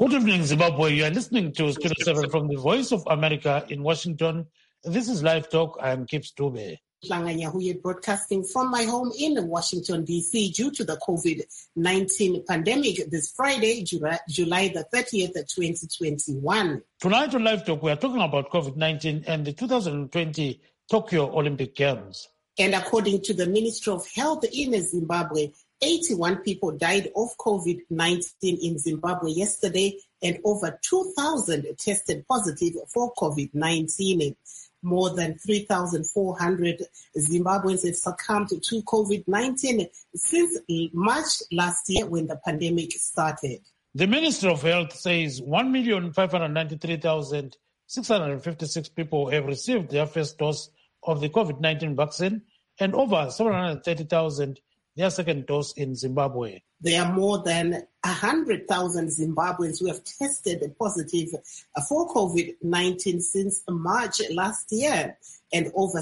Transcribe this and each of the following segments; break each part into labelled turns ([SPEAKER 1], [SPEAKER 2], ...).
[SPEAKER 1] Good evening, Zimbabwe. You are listening to Studio 7 from the Voice of America in Washington. This is Live Talk. I am Kips Dube.
[SPEAKER 2] Langanyahuye broadcasting from my home in Washington, D.C. due to the COVID-19 pandemic this Friday, July the 30th, 2021.
[SPEAKER 1] Tonight on Live Talk, we are talking about COVID-19 and the 2020 Tokyo Olympic Games.
[SPEAKER 2] And according to the Ministry of Health in Zimbabwe, 81 people died of COVID-19 in Zimbabwe yesterday, and over 2,000 tested positive for COVID-19. More than 3,400 Zimbabweans have succumbed to COVID-19 since March last year when the pandemic started.
[SPEAKER 1] The Ministry of Health says 1,593,656 people have received their first dose of the COVID-19 vaccine and over 730,000 their second dose in Zimbabwe.
[SPEAKER 2] There are more than 100,000 Zimbabweans who have tested positive for COVID-19 since March last year, and over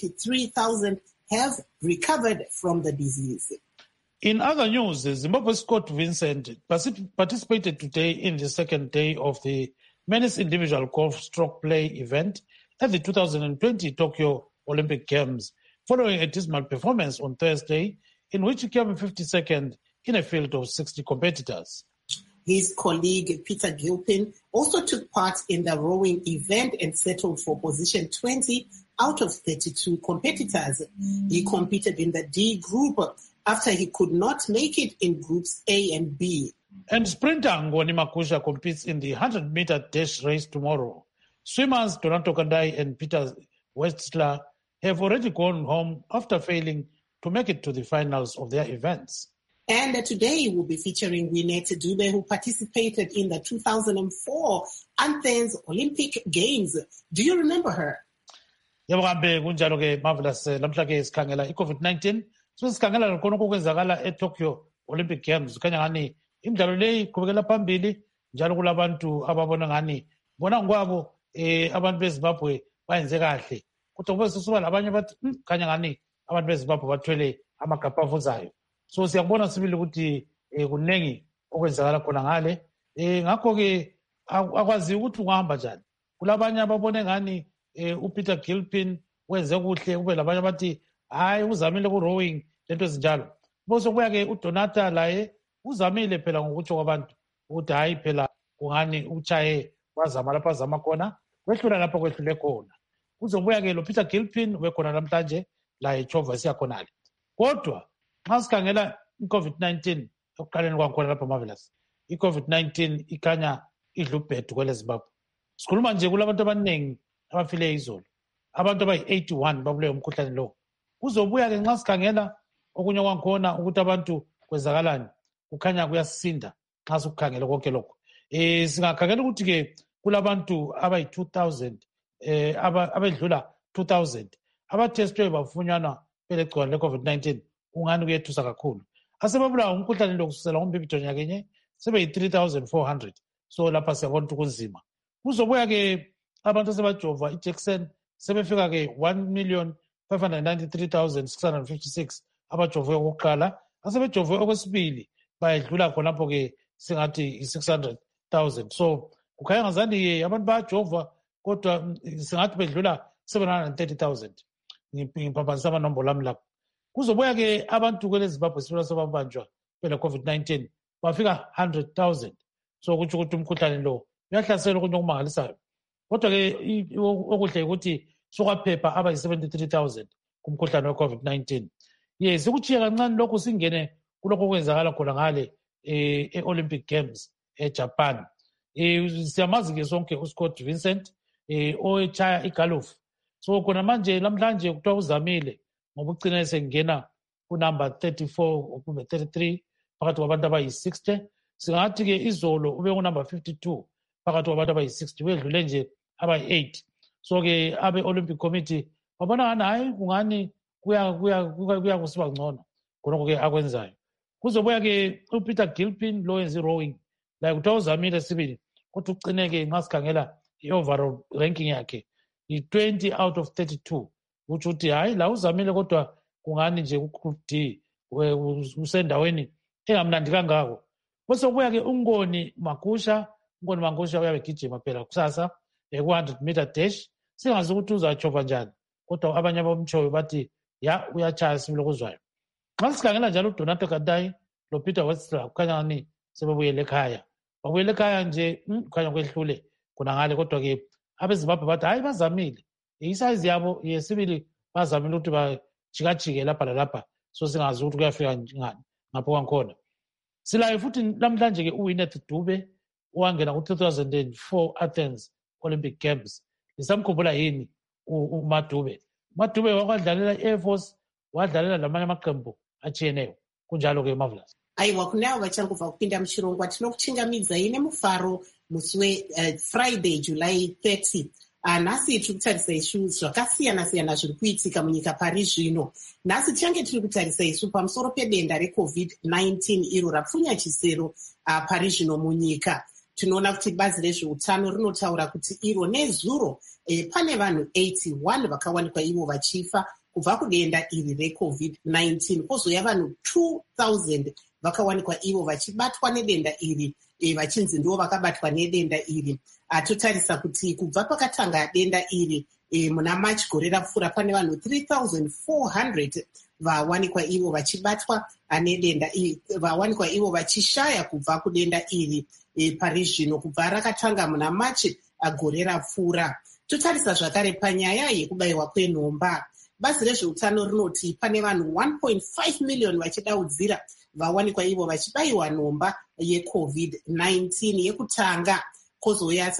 [SPEAKER 2] 73,000 have recovered from the disease.
[SPEAKER 1] In other news, Zimbabwe's Scott Vincent participated today in the second day of the men's individual golf stroke play event at the 2020 Tokyo Olympic Games, following a dismal performance on Thursday, in which he came 52nd in a field of 60 competitors.
[SPEAKER 2] His colleague Peter Gilpin also took part in the rowing event and settled for position 20 out of 32 competitors. He competed in the D group after he could not make it in groups A and B.
[SPEAKER 1] And sprinter Ngoni Makusha competes in the 100-meter dash race tomorrow. Swimmers Donato Kandai and Peter Westler have already gone home after failing to make it to the finals of their events.
[SPEAKER 2] And today we'll be featuring Winette Dube, who participated in the 2004 Athens Olympic Games. Do you remember her?
[SPEAKER 1] Yebo kambe kunjalo ke marvelous lamhla ke sikhangela iCovid-19 sikhangela lokho okwenzakala eTokyo Olympic Games kanya ngani imidlalo leyi iqhubekela phambili njalo kulabantu ababona ngani bona ngokwabo abantu beZimbabwe bayenze kahle kodwa kube sisuka labanye bathi kanya ngani abantu beZimbabwe bathwele amagabha avuzayo. So siyakubona sibili ukuthi kunengi okwenzakala khona ngale ngakho ke akwazi ukuthi ungahamba njani. Kulabanye ababone ngani uPeter Gilpin wenze kuhle, kube labanye bathi hayi uzamile ku rowing lento ezinjalo. Bose kuya ke uDonata laye uzamile phela ngokutsho kwabantu ukuthi hayi phela kungani uchaye wazama lapha azama khona kwehlula lapha kwehlule khona. Kuzobuya ke lo Peter Gilpin wekhona namhlanje la eChova siyakhonale. Kodwa xa sikhangela iCovid-19 ekuqaleni kwakhona lapha marvelous, iCovid-19 ikhanya idla ubhedu kwele Zimbabwe. Sikhuluma nje kulabantu abaningi abafile izolo, abantu abayi-81 babuleyo umkhuhlane lo. Kuzobuya ke nxa sikhangela okunye kwakhona ukuthi abantu kwenzakalani, kukhanya kuyasisinda nxa sikukhangela konke lokho. Singakhangela ukuthi ke kulabantu abayi-2,000 abedlula 2,000 abathestwe bafunyanwa belegcikwane le-COVID-19 ungani kuyethusa kakhulu. Asebabulawa umkhuhlane lo kusukela ngoMbibito nyakenye sebeyi-3,400. So lapha siyabona ukuthi kunzima. Kuzobuya ke abantu asebajova iJackson sebefika ke 1,593,656 abajove okokuqala. Asebejove okwesibili bayedlula khonapho ke singathi i-600,000. So kukhanya ngazani ke abantu bayajova kodwa singathi bedlula 730,000. Ngiphambanisa amanombolo ami lapho. Kuzobuya ke abantu kwele Zimbabwe sibona sebabanjwa phela COVID-19 bafika 100,000. So kutsho ukuthi umkhuhlane lo uyahlasela okunye okumangalisayo. Kodwa ke okuhle ukuthi sokwaphepha abayi-73,000 kumkhuhlane we-COVID-19. Yes, ukuchiya kancane lokhu singene kulokho okwenzakala khona ngale e-Olympic Games eJapan. Siyamazi ke sonke uScott Vincent owechaya igalofu. So khona manje namhlanje kuthiwa uzamile ngoba ugcina esengena kunumber 34 kumbe 33 phakathi kwabantu abayi-60. Singathi ke izolo ube kunumber 52 phakathi kwabantu abayi-60 wedlule nje abayi-8. So ke abe-Olympic Committee babona ngani hayi kungani kuya kusiba ngcono khonokho ke akwenzayo. Kuzobuya ke uPeter Gilpin lo wenza i-rowing la kuthiwa uzamile sibili kodwa ugcine ke nxa sikhangela i-overall ranking yakhe i-20 out of 32. Utsho ukuthi hayi la uzamile kodwa kungani nje ku-Group D usendaweni engamnandi kangako. Bese kubuya ke uNgoni Makusha ngoni mangosha uyabegijima phela kusasa ku-100 meter dash singazi ukuthi uzachova njani kodwa abanye abamtshoyo bathi ya uyatshaya sibili okuzwayo. Nxa sikhangela njalo uDonato Gatayi loPeter Webster kukhanya ngani sebebuyele ekhaya. Babuyele ekhaya nje kukhanya kwehlule khonangale kodwa-ke abezimbabwe bathi hayi bazamile isayizi yabo yesibili bazamile ukuthi bajikajike lapha lalapha so singazi ukuthi kuyafika ngani ngapho kwangikhona. Silaye futhi namhlanje-ke uWinnet Dube owangena ku-2004 Athens Olympic Games. Lisamkhumbula yini uMadube? Madube wakwadlalela i-Air Force wadlalela lamanye amaqembu achiyeneyo kunjalo-ke Marvelous.
[SPEAKER 2] Aiwa, kunavo vachangobva kupinda muchirongwa tinokuchingamidzai nemufaro musi weFriday July 30. Nhasi tiri kutarisa isu zvakasiyana-siyana zviri kuitika munyika pari zvino. Nhasi tichange tiri kutarisa isu pamusoro pedenda reCovid-19 iro rapfunya chisero pari zvino munyika. Tinoona kuti bazi rezveutano rinotaura kuti iro nezuro pane vanhu 81 vakawanikwa ivo vachifa kubva kudenda iri reCovid-19. Kozouya vanhu 2000 vakawanikwa ivo vachibatwa nedenda iri vachinzi ndivo vakabatwa nedenda iri. Totarisa kuti kubva pakatanga denda iri muna March gore rapfuura pane vanhu 3400 vawanikwa ivo vachibatwa nedenda iri, vawanikwa ivo vachishaya kubva kudenda iri pari zvino kubva rakatanga muna March gore rapfuura. Totarisa zvakare panyaya yekubayiwa kwenhomba. Bazi rezveutano rinoti pane vanhu 1.5 million vachidaudzira vawanikwa ivo vachibayiwa nhomba yeCovid-19 yekutanga. Kozouya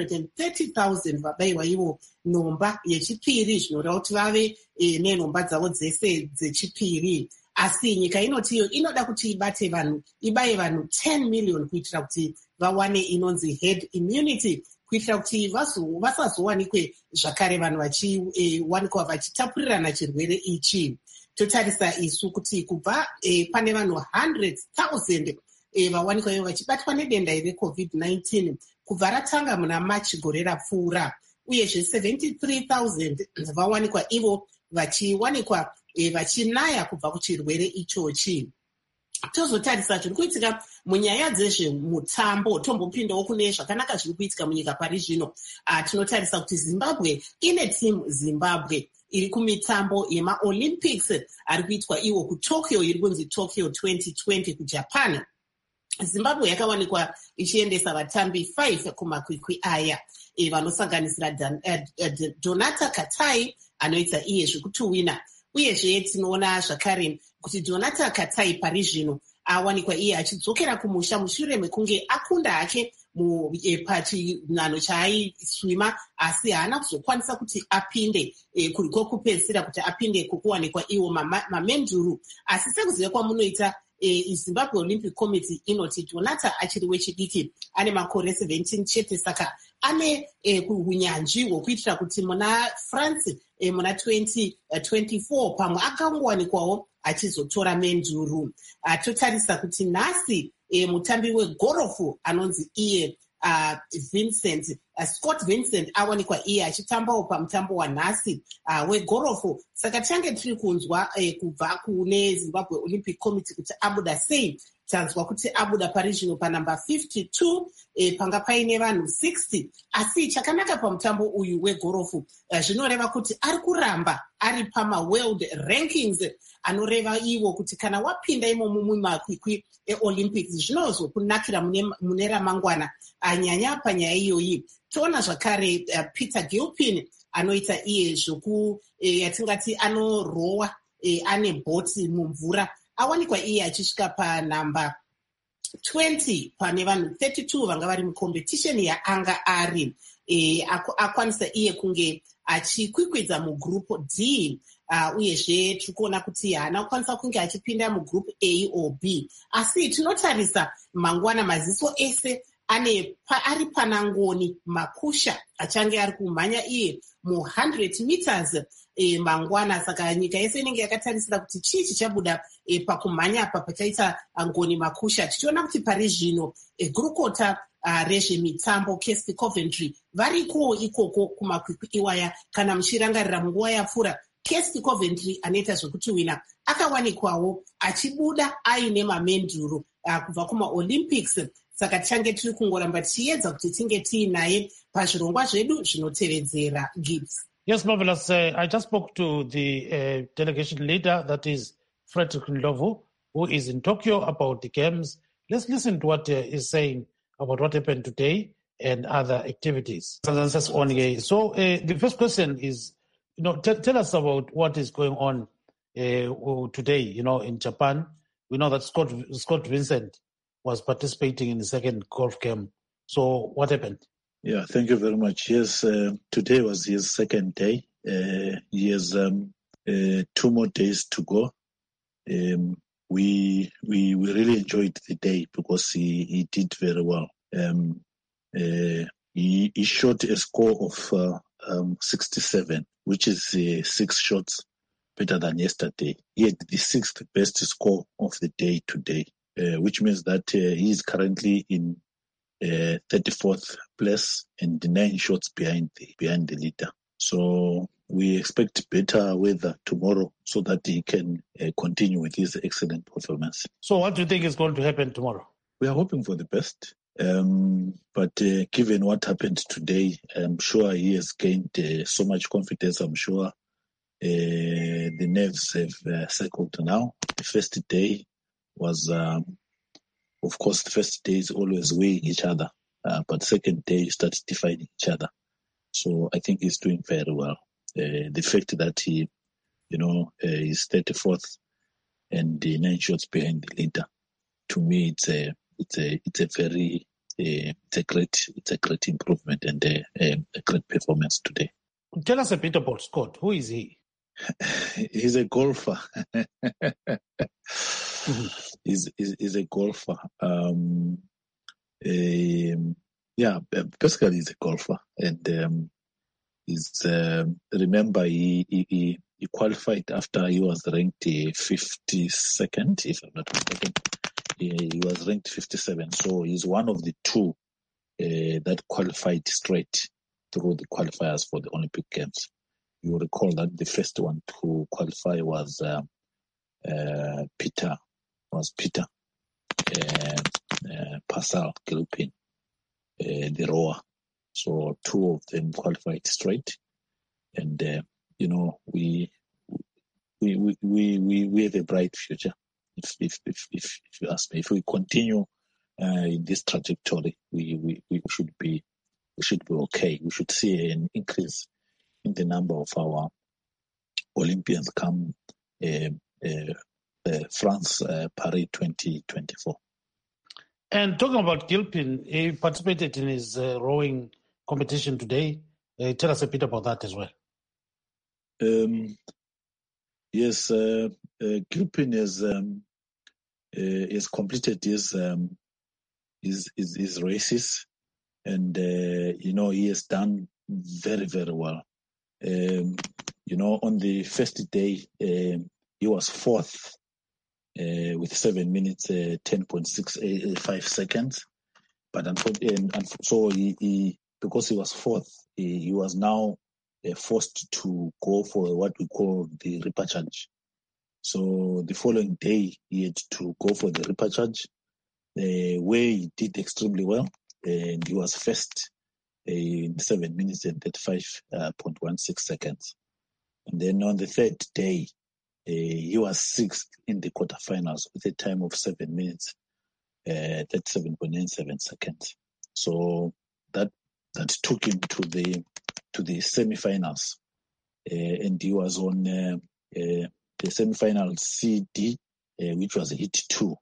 [SPEAKER 2] 730,000 vabayiwa ivo nhomba yechipiri, zvinoreva kuti vave nenhomba dzavo dzese dzechipiri. Asi nyika inoti iyo inoda kuti ibaye vanhu 10 million kuitira kuti vawane inonzi herd immunity, kuitira kuti vasazowanikwe zvakare vanhu vachiwanikwa vachitapurirana chirwere ichi. Totarisa isu kuti kubva pane vanhu 100,000 vawanikwa ivo vachibatwa nedenda reCovid-19 kubva ratanga muna March gore rapfuura, uyezve 73,000 vawanikwa ivo vachiwanikwa vachinaya kubva kuchirwere ichochi. Tozotarisa zviri kuitika munyaya dzezvemutambo, tombopindawo kune zvakanaka zviri kuitika munyika pari zvino. Tinotarisa kuti Zimbabwe ine timu Zimbabwe iri kumitambo yemaOlympics ari kuitwa iwo kuTokyo, iri kunzi Tokyo 2020 kuJapan. Zimbabwe yakawanikwa ichiendesa vatambi 5 kumakwikwi aya vanosanganisira Donata Katai anoita iye zvekutuwina. Uyezve tinoona zvakare kuti Donata Katai pari zvino awanikwa iye achidzokera kumusha mushure mekunge akunda hake pachinhano chaaiswima, asi haana kuzokwanisa kuti apinde kuriko kupedzisira kuti apinde kukuwanikwa iwo mamenduru. Asi sekuziva kwamunoita Zimbabwe Olympic Committee inoti Donata achiri wechidiki, ane makore 17 chete, saka ane unyanzvi hwokuitira kuti muna France muna 2024 pamwe akangowanikwawo achizotora menduru. Totarisa kuti nhasi mutambi wegorofu anonzi iye Scott Vincent awanikwa iye achitambawo pamutambo wanhasi wegorofu. Saka tange tiri kunzwa kubva kune Zimbabwe Olympic Committee kuti abuda sei. Tanzwa kuti abuda pari zvino panamba 52 panga paine vanhu 60. Asi chakanaka pamutambo uyu wegorofu zvinoreva kuti ari kuramba ari pamaworld rankings, anoreva iwo kuti kana wapinda imomo mumakwikwi eOlympics zvinozokunakira mune ramangwana. Anyanya panyaya iyoyi toona zvakare Peter Gilpin anoita iye yatingati anorowa ane bhoti mumvura, awanikwa iye achisvika panamba 20 pane vanhu 32 vanga vari mucompetition yaanga ari. Akwanisa iye kunge achikwikwidza mugroup D. Uyezve tiri kuona kuti haana kukwanisa kunge achipinda mugroup A or B. Asi tinotarisa mangwana maziso ese ari panangoni makusha achange ari kumhanya iye mu100 meters mangwana. Saka nyika yese inenge yakatarisira kuti chii chichabuda pakumhanya apa pachaita ngoni makusha. Tichiona kuti pari zvino gurukota rezvemitambo Kirsty Coventry variko ikoko kumakwikwi iwaya. Kana muchirangarira munguva yapfuura, Kirsty Coventry anoita zvekutuwina akawanikwawo achibuda aine mamenduru kubva kumaOlympics. saka tichange tiri kungoramba tichiedza kuti tinge tiinaye pazvirongwa zvedu zvinotevedzera. Gibbs.
[SPEAKER 1] Yes, Marvelous. I just spoke to the delegation leader, that is Frederick Ndlovu, who is in Tokyo, about the games. Let's listen to what he's saying about what happened today and other activities. So the first question is, tell us about what is going on today, in Japan. We know that Scott Vincent was participating in the second golf game. So what happened?
[SPEAKER 3] Yeah, thank you very much. Yes, today was his second day. He has 2 more days to go. We really enjoyed the day because he did very well. He shot a score of 67, which is 6 shots better than yesterday. He had the 6th best score of the day today, which means that he is currently in 34th place and 9 shots behind the leader. So we expect better weather tomorrow so that he can continue with his excellent performance.
[SPEAKER 1] So what do you think is going to happen tomorrow?
[SPEAKER 3] We are hoping for the best. But given what happened today, I'm sure he has gained so much confidence. I'm sure the nerves have settled now. The first day was, of course, the first day is always weighing each other. But second day, you start defining each other. So I think he's doing very well. The fact that he, is 34th and 9 shots behind the leader, to me, it's a great improvement and a great performance today.
[SPEAKER 1] Tell us a bit about Scott. Who is he?
[SPEAKER 3] He's a golfer. He's a golfer. Basically he's a golfer, and remember he qualified after he was ranked 52nd, if I'm not mistaken. He was ranked 57, so he's one of the 2 that qualified straight through the qualifiers for the Olympic Games. You recall that the first one to qualify was Peter Pascal Gilpin, the rower. So 2 of them qualified straight, and we have a bright future. If you ask me, if we continue in this trajectory, we should be okay. We should see an increase in the number of our Olympians come France Paris 2024.
[SPEAKER 1] And talking about Gilpin, he participated in his rowing competition today. Tell us a bit about that as well.
[SPEAKER 3] Yes, Gilpin has completed his races, and he has done very, very well. On the first day, he was 4th with 7 minutes 10.685 seconds, but so he because he was 4th, he was now forced to go for what we call the repechage. So the following day, he had to go for the repechage, where he did extremely well, and he was first in 7 minutes and 35.16 seconds. And then on the 3rd day, he was 6th in the quarterfinals with a time of 7 minutes, 37.97 seconds. So that took him to the semifinals, and he was on the semifinal CD, which was hit 2.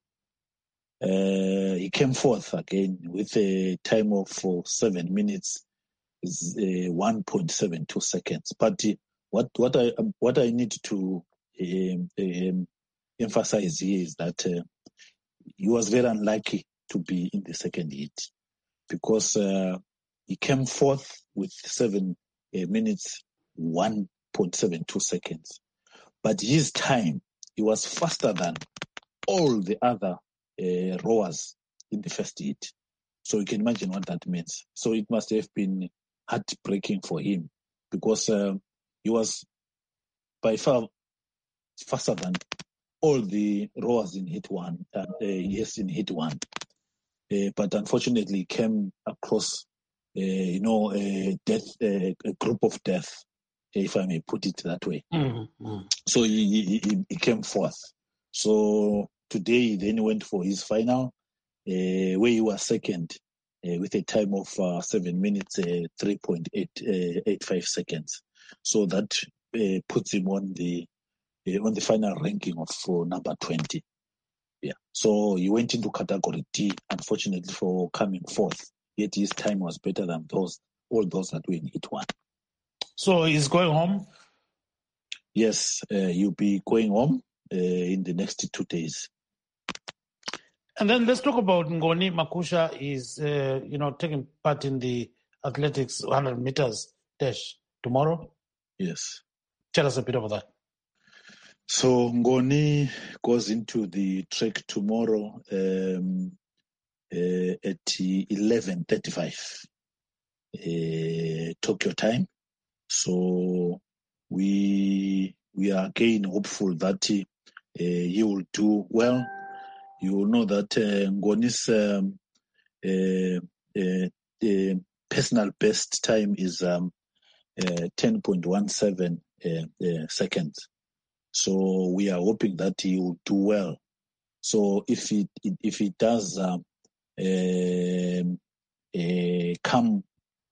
[SPEAKER 3] He came 4th again with a time of 7 minutes, 1.72 seconds. But what I need to emphasize here is that he was very unlucky to be in the second heat, because he came 4th with 7 minutes, 1.72 seconds. But his time, he was faster than all the other rowers in the first heat. So you can imagine what that means. So it must have been heartbreaking for him, because he was by far faster than all the rowers in heat 1. In heat 1. but unfortunately came across, a group of death, if I may put it that way.
[SPEAKER 1] Mm-hmm.
[SPEAKER 3] So he came fourth. So today he then went for his final, where he was second, with a time of 7 minutes, 3.85 seconds. So that puts him on the final ranking of number 20. Yeah. So he went into category D, unfortunately, for coming fourth. Yet his time was better than all those that were in Heat 1.
[SPEAKER 1] So he's going home?
[SPEAKER 3] Yes, he'll be going home in the next 2 days.
[SPEAKER 1] And then let's talk about Ngoni Makusha. He's, taking part in the athletics 100 meters dash tomorrow.
[SPEAKER 3] Yes.
[SPEAKER 1] Tell us a bit about that.
[SPEAKER 3] So Ngoni goes into the track tomorrow at 11:35 Tokyo time. So we are again hopeful that he will do well. You will know that Ngoni's personal best time is 10.17 seconds. So we are hoping that he will do well. So if he does come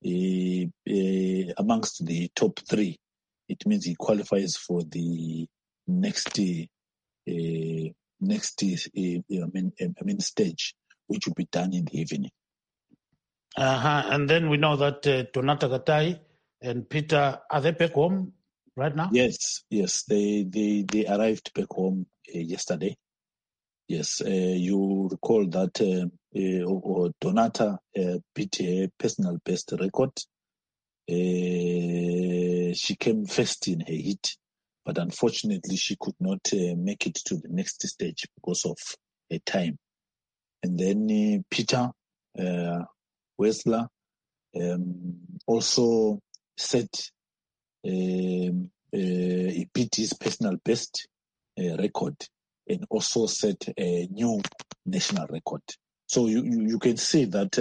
[SPEAKER 3] amongst the top 3, it means he qualifies for the next stage, which will be done in the evening.
[SPEAKER 1] And then we know that Donata Gatai and Peter, are they back home right now?
[SPEAKER 3] Yes, they arrived back home yesterday. Yes, you recall that Donata beat her personal best record. She came first in her heat, but unfortunately she could not make it to the next stage because of her time. And then Peter Wessler also set he beat his personal best record and also set a new national record. So you can see that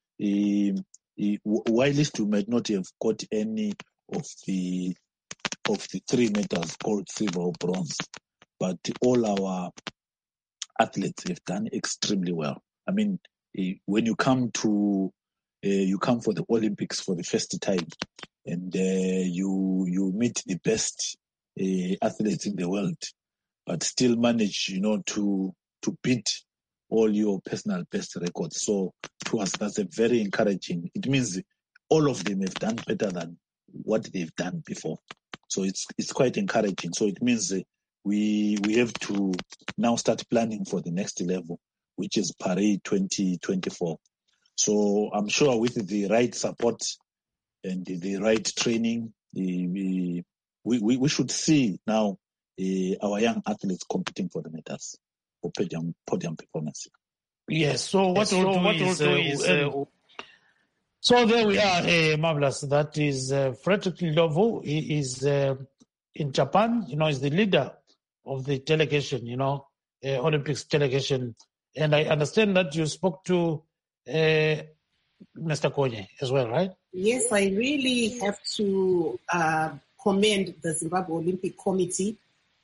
[SPEAKER 3] while we might not have got any of the 3 medals, gold, silver, or bronze, but all our athletes have done extremely well. I mean, when you come for the Olympics for the first time, and you meet the best athletes in the world, but still manage, to beat all your personal best records. So to us, that's a very encouraging. It means all of them have done better than what they've done before. So it's quite encouraging. So it means we have to now start planning for the next level, which is Paris 2024. So I'm sure with the right support and the right training, we should see now our young athletes competing for the medals for podium performance.
[SPEAKER 1] Yes. So what we'll do is so there we are, Marvelous. That is Frederick Ndlovu. He is in Japan. He's the leader of the delegation. Olympics delegation. And I understand that you spoke to Mr. Konye as well, right?
[SPEAKER 2] Yes, I really have to commend the Zimbabwe Olympic Committee.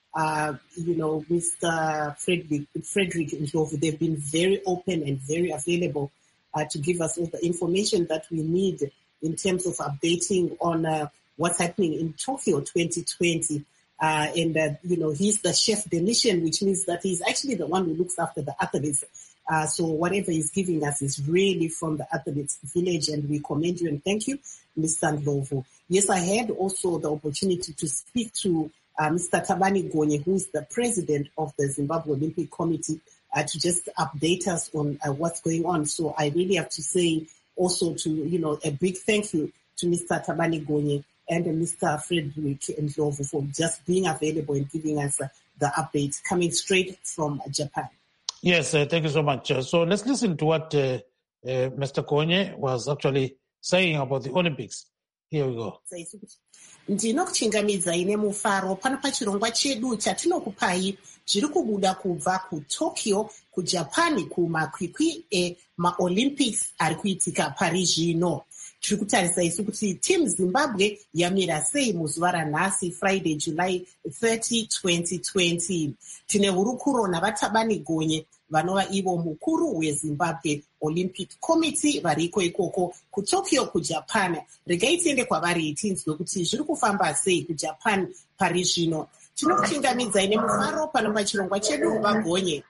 [SPEAKER 2] Mr. Frederick Ndlovu, they've been very open and very available to give us all the information that we need in terms of updating on what's happening in Tokyo 2020. He's the chef de mission, which means that he's actually the one who looks after the athletes. So whatever he's giving us is really from the athletes' village, and we commend you and thank you, Mr. Ndlovu. Yes, I had also the opportunity to speak to Mr. Tabani Gonye, who is the president of the Zimbabwe Olympic Committee, to just update us on what's going on. So I really have to say also a big thank you to Mr. Tabani Gonye and Mr. Frederick Ndlovu for just being available and giving us the updates coming straight from Japan.
[SPEAKER 1] Yes, thank you so much. So let's listen to what Mr. Konye was actually saying about the Olympics Here we go.
[SPEAKER 2] Ndinokuchingamidzai nemufaro pano pachirongwa chedu chatinokupai zviri kubuda kubva kuTokyo kuJapan kumakwikwi emaOlympics ari kuitika pari zvino. Tiri kutarisa isu kuti Team Zimbabwe yamira sei muzuva ranhasi Friday July 30, 2020. Tine hurukuro navatabani gonye vanova ivo mukuru weZimbabwe Olympic Committee variko ikoko kuTokyo kuJapan. Regai tiende kwavari tinzwe kuti zviri kufamba sei kuJapan pari zvino. Tinokuchingamidzai nemufaro pano pachirongwa chedu vagonye.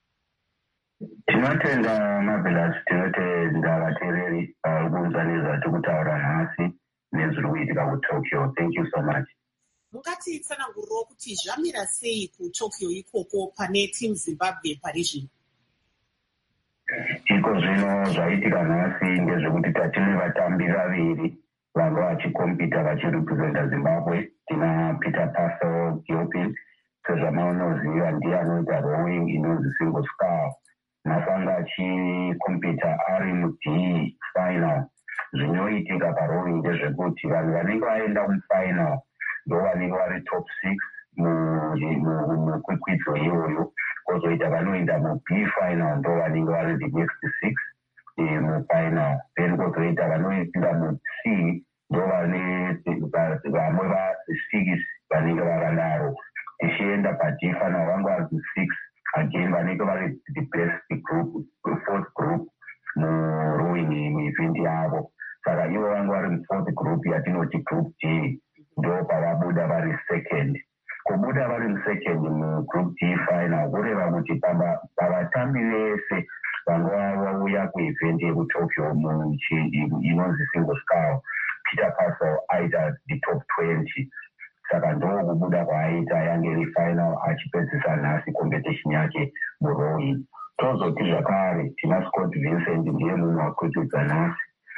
[SPEAKER 4] Tinotenda Marvelous, tinotenda vateereri kuunganidza tikutaura nhasi nezviri kuitika kuTokyo. Thank you so much.
[SPEAKER 2] Mungatitsanangurirawo kuti zvamira sei kuTokyo ikoko pane Team Zimbabwe pari zvino?
[SPEAKER 4] Iko zvino zvaitika nhasi ndezvekuti tatine vatambi vaviri vanga vachikompita vachirepresenta Zimbabwe. Tina Peter Paso Gilpin, sezvamaonoziva ndiye anoita rowing inonzi single scull. Masanga achikompita ari muD final. Zvinoitika parowing ndezvekuti vanhu vanenge vaenda kufinal ndo vanenge vari top 6 mukwikwidzo iyoyo. Kozoita vanoenda muB final ndo vanenge vari the next 6 mufinal. Then kozoita vanoenda muC ndo vamwe va6 vanenge vakadaro. Tichienda paD final vange vari 6 again vanenge vari the best group, fourth group murowing event yavo. Saka ivo vange vari mufourth group yatinoti group D ndo pavabuda vari second. Kubuda vari musecond mugroup D final kureva kuti pavatambi vese vanga vauya kuevent yekuTokyo inonzi single scull, Peter Paso aita the top 20. Saka ndo kubuda kwaaita yange iri final achipedzisa nhasi competition yake murowing. Tozoti zvakare tina Scott Vincent ndiye mumwe wakwikidza nhasi.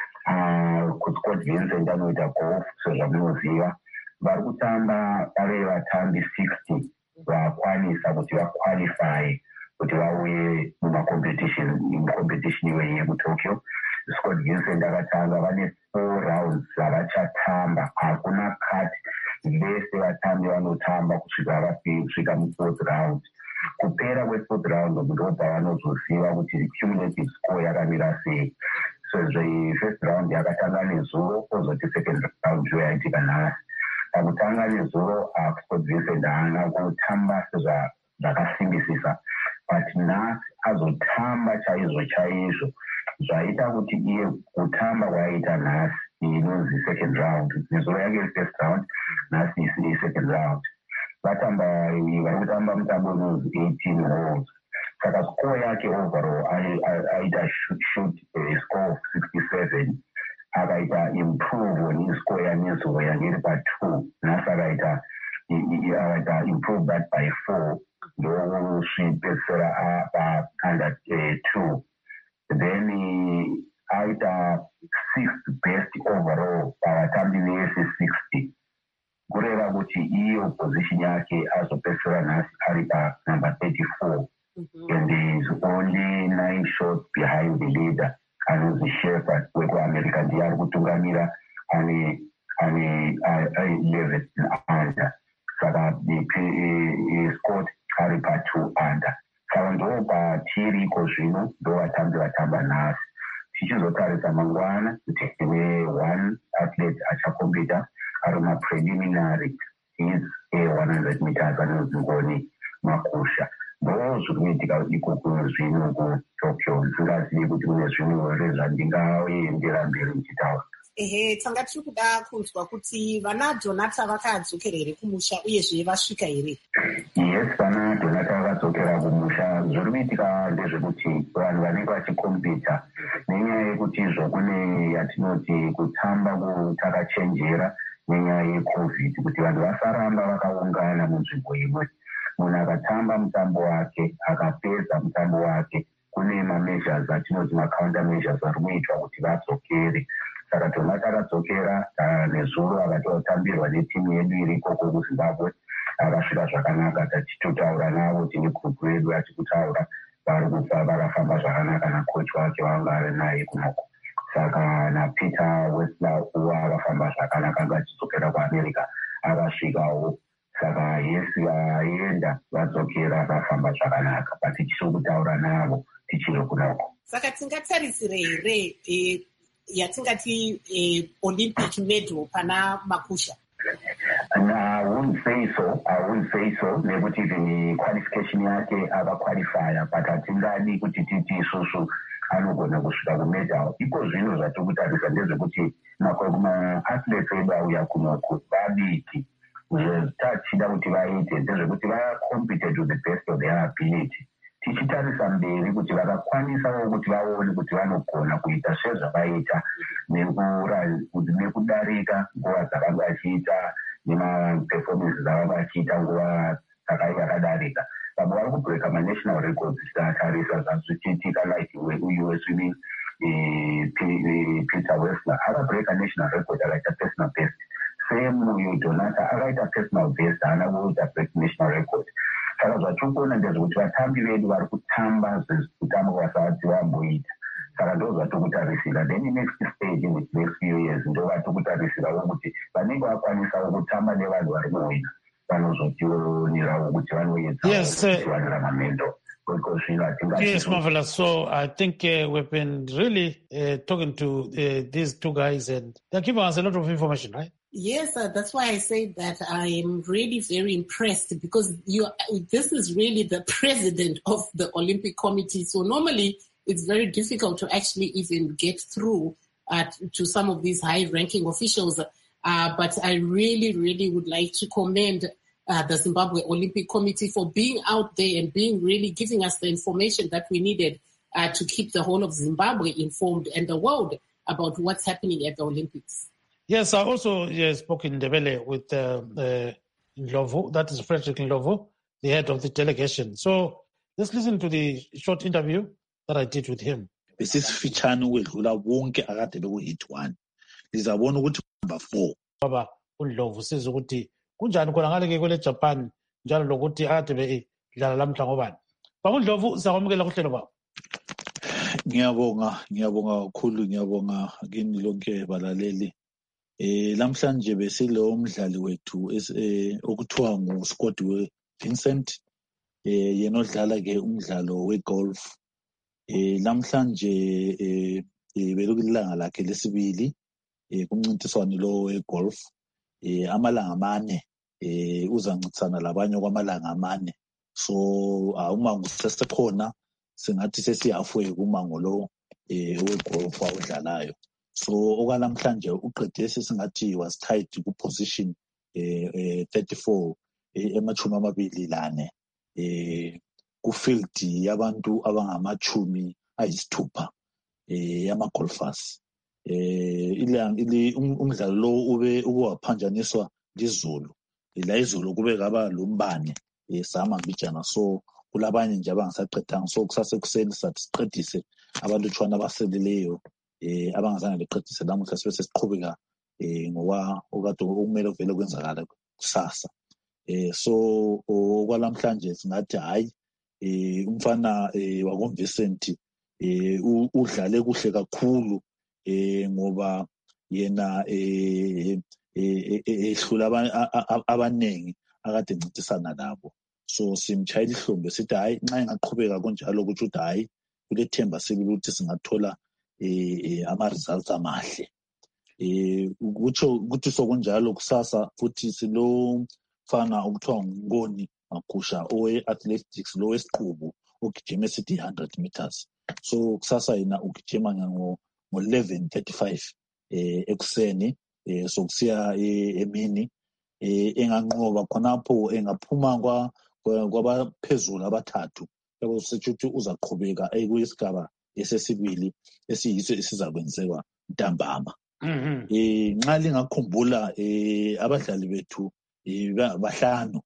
[SPEAKER 4] Scott Vincent anoita golf sezvamunoziva. Vari kutamba vari vatambi 60 vakwanisa kuti vaqualify kuti vauye mumacompetition iweyi yekuTokyo. Scott Vincent akatanga vane 4 rounds zvavachatamba, hakuna kati. Vese vatambi vanotamba kusvika mu4th round. Kupera kwe4th round ndo pavanozoziva kuti cumulative score yakamira sei. So first round yakatanga nezuro, kozoti second round ndo yaitika nhasi. Pakutanga nezuro Scott Vincent haana kutamba zvakasimbisisa, but nhasi azotamba chaizvo zvaita kuti iye kutamba kwaaita nhasi inonzi second round. Nezuro yake first round, nhasi isiri second round. Vari kutamba mutambo unonzi 18 holes. Saka score yake overall aita shoot score of 67. Akaita improve on score yanezuro yange iri pa2. Nhasi akaita improve that by 4. Ndosvipedzisira under 2. Then aita 6th best overall pavatambi vese 60. Kureva kuti iyo position yake azopedzisira nhasi ari panumber 34. And is only 9 shots behind the leader anonzi Shepherd wekuAmerica. Ndiye ari kutungamira ane 11 under. Saka Scott ari pa2 under. Saka ndo patiriko zvino ndo vatambi vatamba nhasi. Tichizotarisa mangwana kuti tine 1 athlete achakombita ari mapreliminary is 100 meters anonzi Ngoni Makusha. Ndo zviri kuitika ikoko zvino kuTokyo. Ndingazivi kuti kune zvimwe here zvandingaendera mberi ndichitaura.
[SPEAKER 2] Tanga tiri kuda kunzwa kuti vana Donata vakadzokera here kumusha uyezve vasvika here?
[SPEAKER 4] Yes, vana Donata vakadzokera kumusha. Zviri kuitika ndezvekuti vanhu vanenge vachikompita nenyaya yekuti zvokune yatinoti kutamba kutakachenjera nenyaya yeCovid, kuti vanhu vasaramba vakaungana munzvimbo imwe. Munhu akatamba mutambo wake akapedza mutambo wake, kune mameasures atinoti macounter measures ari kuitwa kuti vadzokere. Saka Donata akadzokera nezuro akatotambirwa netimu yedu iri ikoko kuZimbabwe. Akasvika zvakanaka, tachitotaura navo, tine gurupu yedu yachikutaura, vari kubva vakafamba zvakanaka nakochi wake vanga ari naye kunoko. saka naPeter Wessler wakafamba zvakanaka anga achidzokera kuAmerica akasvikawo saka Yesu aenda vadzokera akafamba zvakanaka but tichiri kutaura navo tichiri kunoko.
[SPEAKER 2] Saka tingatarisire here yatingati Olympic medal pana Makusha?
[SPEAKER 4] I wouldn't say so. Nekuti even qualification yake avaqualifya but hatingadi kuti titi isusu anogona kusvika kumedal. Iko zvinhu zvatikutarisa ndezvekuti maathletes edu auya kunoku vadiki. Zvatachida kuti vaite ndezvekuti vacompete to the best of their ability. Tichitarisa mberi kuti vakakwanisawo kuti vaone kuti vanogona kuita sezvavaita nekudarika nguva dzavanga vachiita nemaperformance dzavanga vachiita nguva yakadarika. Vamwe vari kubreka manational records tikatarisa zvazvichiitika like US swimming Peter Wessler akabreka national record akaita personal best. Same uyu Donata akaita personal best haana kuita break national record. Saka zvatiri kuona ndezvekuti vatambi vedu vari kutamba kutamba kwasati vamboita. Saka ndo zvatiri kutarisira. Then the next stage in the next few years ndo vatiri kutarisirawo kuti vanenge vakwanisawo kutamba nevanhu vari muwina vanozotionerawo kuti vanoedzawanira mamedal.
[SPEAKER 1] Yes, marvelous. So I think we've been really talking to these two guys and they're giving us a lot of information, right?
[SPEAKER 2] Yes, that's why I say that I am really very impressed because this is really the president of the Olympic Committee. So normally it's very difficult to actually even get through to some of these high-ranking officials. But I really, really would like to commend the Zimbabwe Olympic Committee for being out there and being giving us the information that we needed to keep the whole of Zimbabwe informed and the world about what's happening at the Olympics.
[SPEAKER 1] Yes, I also spoke in Ndebele with Ndlovu, that is Frederick Ndlovu, the head of the delegation. So let's listen to the short interview that I did with him.
[SPEAKER 3] Besisifitshane ukwedlula bonke akade beku-hit 1. Lizabona ukuthi number 4.
[SPEAKER 1] Baba uNdlovu siza ukuthi kunjani khona ngale kwele Japan njalo lokuthi akade bedlala lamhla ngobani. Baba uNdlovu siyakwamukela kuhlelo baba.
[SPEAKER 3] Ngiyabonga kakhulu, ngiyabonga kini lonke balaleli. Lamhlanje besilo umdlali wethu okuthiwa nguScott Vincent yena odlala ke umdlalo wegolf. Lamhlanje belokulanga lakhe lesibili kumncintiswano lo wegolf. Amalanga 4 uzancintisana labanye kwamalanga 4. So uma kusesekhona singathi sesiyafwe kumango lo wegolf awudlalayo. So okwalamhlanje uqede singathi was tied ku position 34 emachumi amabili lane ku field yabantu abangamachumi ayisithupha yama-golfers. Umdlalo lo ube waphanjaniswa liZulu. La iZulu kube kaba lombane sama mbijana. So kulabanye nje abangasaqedanga. So kusasekuseni sathi siqedise abantu tshwana abaseleleyo abangazange beqedise namuhla sibe sesiqhubeka ngoba okade okumele kuvele kwenzakala kusasa. So okwalamhlanje singathi hayi umfana wakoVincent udlale kuhle kakhulu ngoba yena ehlula abanengi akade ncintisana nabo. So simchayela ihlombe sithi hayi nxa engaqhubeka kunjalo ukuthi hayi kulethemba seliluthi singathola ama-results amahle. Ukuthi sokunjalo kusasa futhi silo mfana okuthiwa nguNgoni Makusha owe-athletics lo wesiqubu ogijima esithi 100 meters. So kusasa yena ugijima ngo-11:35 ekuseni so kusiya emini enganqoba khonapho engaphuma kwabaphezulu abathathu. Yabo sithi ukuthi uzaqhubeka kuyisigaba esesibili esiyiso esizakwenziwa ntambama. Nxa lingakhumbula abadlali bethu bahlanu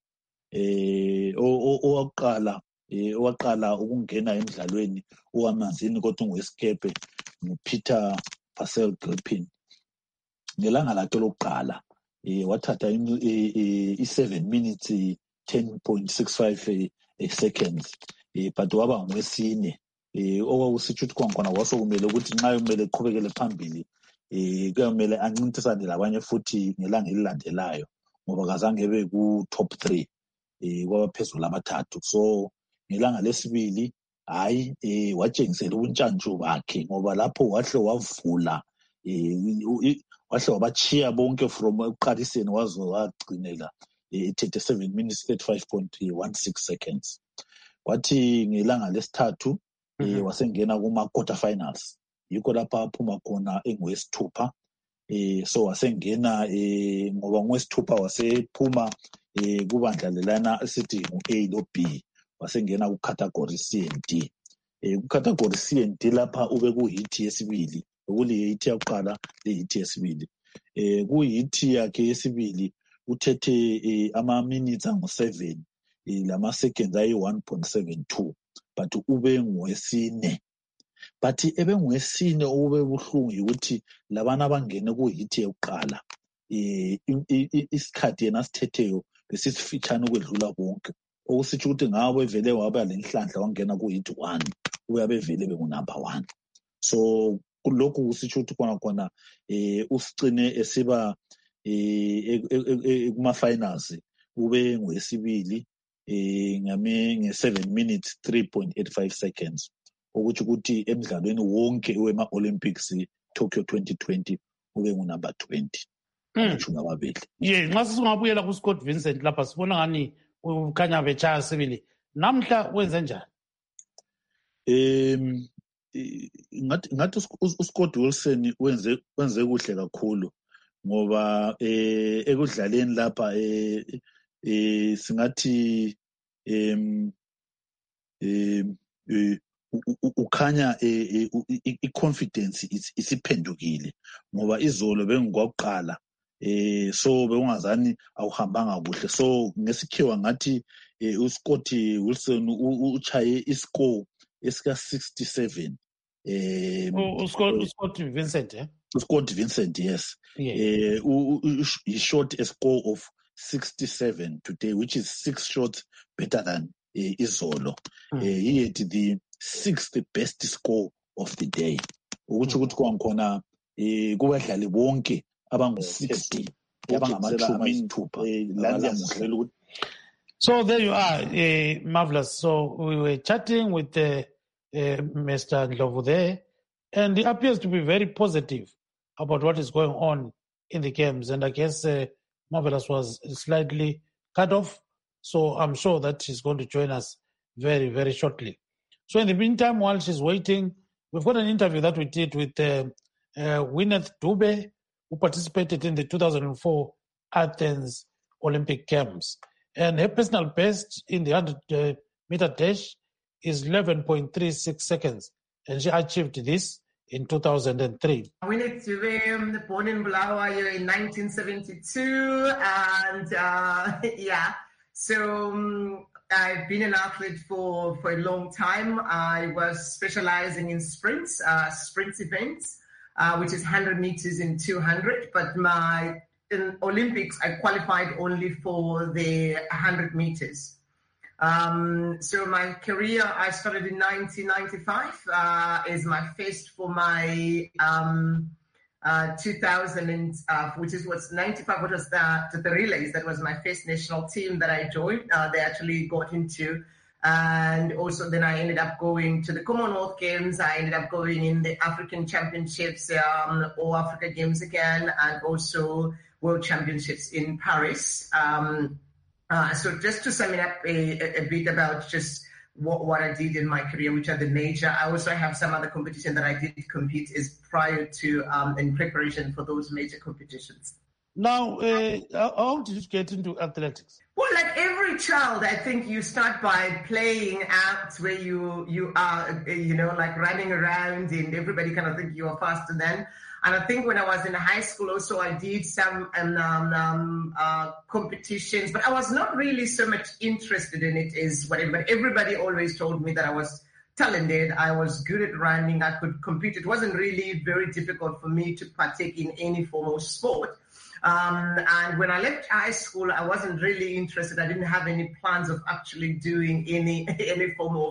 [SPEAKER 3] owaqala ukungena emidlalweni owamanzini kodwa ungowesikepe nguPeter Purcell Gilpin. Ngelanga lakhe lokuqala wathatha i7 minutes 10.65 seconds but waba ngwesine okwakusitsho ukuthi kwakhona kwasokumele ukuthi nxa kumele eqhubekele phambili kuyamele ancintisane labanye futhi ngelanga elilandelayo ngoba kazange ebe ku-top 3 kwabaphezulu abathathu. So ngelanga lesibili hayi watshengisela ubuntshantshu bakhe ngoba lapho wahle wavula wahle wabachiya bonke from ekuqaliseni waze wagcinela 37 minutes 35.16 seconds. Kwathi ngelanga lesithathu wasengena kuma-quarter finals, yikho lapha aphuma khona engowesithupha. So wasengena ngoba ngowesithupha wasephuma kubandla lelana esithi ngu-A lo B, wasengena kucategory C and D. Kucategory C and D lapha ube kuhit yesibili, kulihit yakuqala lehit yesibili. Kuhit yakhe yesibili uthethe ama-minutes angu-7 lama-seconds ayi-1.72, but ube ngowesine. But ebe ngowesine okube buhlungu yikuthi labana abangene kuhit yokuqala isikhathi yena asithetheyo besisifitshane ukwedlula bonke, okusitsho ukuthi ngabo evele waba lenhlanhla wangena ku-hit 1 uyabe vele bengunumber 1. So kulokhu kusitsho ukuthi khona usicine esiba kuma-finals ube ngowesibili nge-7 minutes 3.85 seconds, ukuthi ukuthi emidlalweni wonke wema-Olympics Tokyo 2020 ube ngunumber 20.
[SPEAKER 1] Nxa singabuyela kuScott Vincent lapha sibona ngani ukhanya betshaya sibili. Namhla wenze njani?
[SPEAKER 3] Ngathi uScott Wilson wenze kuhle kakhulu ngoba ekudlaleni lapha singathi ukhanya i-confidence isiphendukile ngoba izolo bengikwakuqala so bekungazani awuhambanga kuhle. So ngesikhiwa ngathi uScott Wilson uchaye iscore esika 67.
[SPEAKER 1] Scott Vincent,
[SPEAKER 3] Scott Vincent, yes.
[SPEAKER 1] Yeah.
[SPEAKER 3] He shot a score of 67 today, which is 6 shots better than izolo. He had the 6th best score of the day. Ukuthi kwakhona kubadlali bonke abangu-60 abangamashumi.
[SPEAKER 1] So there you are, marvelous. So we were chatting with Mr. Ndlovu there, and he appears to be very positive about what is going on in the games. And I guess Marvelous was slightly cut off, so I'm sure that she's going to join us very, very shortly. So in the meantime, while she's waiting, we've got an interview that we did with Gwyneth Dube, who participated in the 2004 Athens Olympic Games. And her personal best in the 100-meter dash is 11.36 seconds. And she achieved this in 2003.
[SPEAKER 5] Gwyneth Dube, born in Bulawayo in 1972. And so I've been an athlete for a long time. I was specializing in sprint events, which is 100 meters and 200. But in Olympics, I qualified only for the 100 meters. So my career, I started in 1995, is my first for my 2000, which is what's 95, what was the relays. That was my first national team that I joined. They actually got into, and also then I ended up going to the Commonwealth Games. I ended up going in the African Championships, or Africa Games again, and also World Championships in Paris. So just to sum it up a bit about just what I did in my career, which are the major. I also have some other competition that I did compete is prior to in preparation for those major competitions.
[SPEAKER 1] Now, how did you get into athletics?
[SPEAKER 5] Well, like every child, I think you start by playing out where you are, like running around, and everybody kind of think you are faster than. And I think when I was in high school also, I did some competitions, but I was not really so much interested in it as whatever. But everybody always told me that I was talented. I was good at running. I could compete. It wasn't really very difficult for me to partake in any form of sport. And when I left high school, I wasn't really interested. I didn't have any plans of actually doing any form of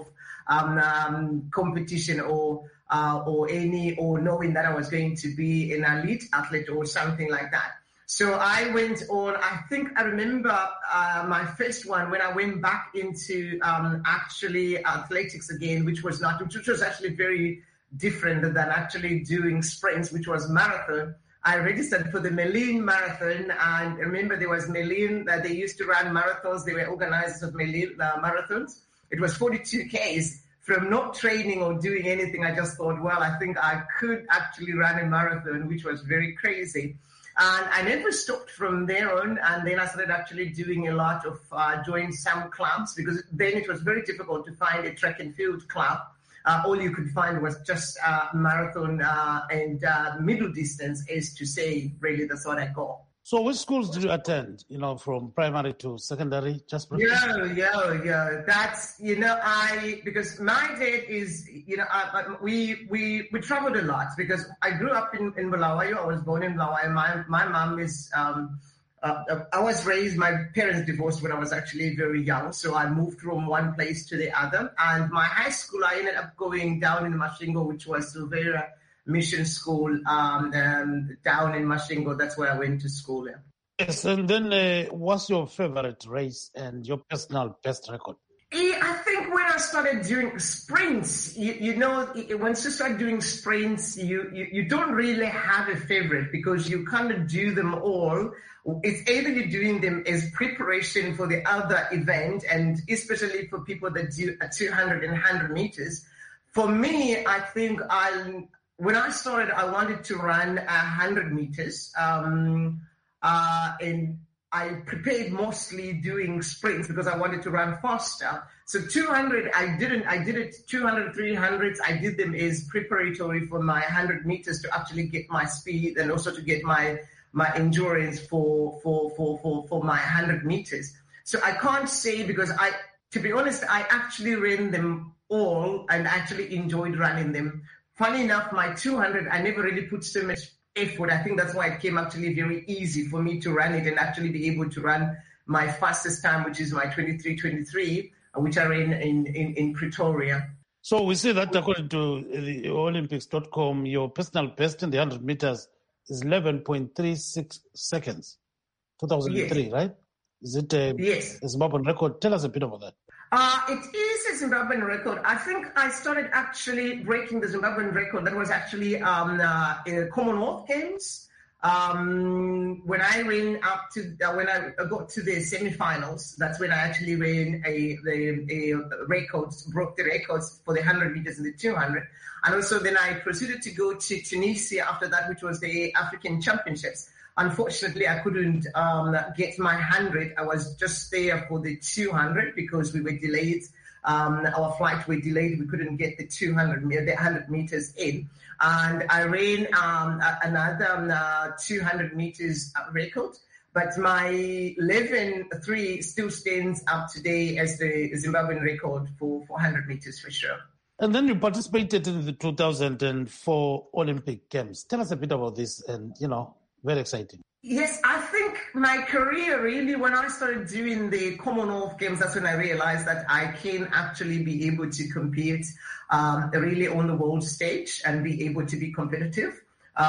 [SPEAKER 5] competition or knowing that I was going to be an elite athlete or something like that. So I went on, I think I remember my first one when I went back into actually athletics again, which was actually very different than actually doing sprints, which was marathon. I registered for the Melin Marathon, and remember there was Melin, that they used to run marathons. They were organizers of Melin marathons. It was 42 Ks. From not training or doing anything, I just thought, well, I think I could actually run a marathon, which was very crazy. And I never stopped from there on, and then I started actually doing a lot of joined some clubs, because then it was very difficult to find a track and field club. All you could find was just marathon and middle distance, is to say, really, that's what I got.
[SPEAKER 1] So which schools did you attend, from primary to secondary? Just briefly?
[SPEAKER 5] Yeah. That's, because my dad is, we traveled a lot, because I grew up in Bulawayo. I was born in Bulawayo. My mom is, I was raised, my parents divorced when I was actually very young. So I moved from one place to the other. And my high school, I ended up going down in Masvingo, which was Silvera Mission School down in Masvingo. That's where I went to school. Yeah.
[SPEAKER 1] Yes, and then what's your favorite race and your personal best record?
[SPEAKER 5] I think when I started doing sprints, once you start doing sprints, you don't really have a favorite, because you kind of do them all. It's either you're doing them as preparation for the other event, and especially for people that do 200 and 100 meters. For me, I think when I started, I wanted to run 100 meters, and I prepared mostly doing sprints because I wanted to run faster. So 200, I did it 200, 300s. I did them as preparatory for my 100 meters to actually get my speed and also to get my endurance for my 100 meters. So I can't say, because to be honest, I actually ran them all and actually enjoyed running them. Funny enough, my 200, I never really put so much effort. I think that's why it came actually very easy for me to run it and actually be able to run my fastest time, which is my 23:23, which I ran in Pretoria.
[SPEAKER 1] So we see that according to the Olympics.com, your personal best in the 100 meters is 11.36 seconds, 2003, yes. Right? Is it a Zimbabwean record? Tell us a bit about that.
[SPEAKER 5] It is a Zimbabwean record. I think I started actually breaking the Zimbabwean record. That was actually in the Commonwealth Games. When I ran up to, when I got to the semifinals, that's when I actually ran a records, broke the records for the 100 meters and the 200. And also then I proceeded to go to Tunisia after that, which was the African Championships. Unfortunately, I couldn't get my 100. I was just there for the 200 because we were delayed. Our flight were delayed. We couldn't get the 100 meters in. And I ran another 200 meters record. But my 11.3 still stands up today as the Zimbabwean record for 400 meters for sure.
[SPEAKER 1] And then you participated in the 2004 Olympic Games. Tell us a bit about this and, very exciting.
[SPEAKER 5] Yes, I think my career really, when I started doing the Commonwealth Games, that's when I realized that I can actually be able to compete really on the world stage and be able to be competitive.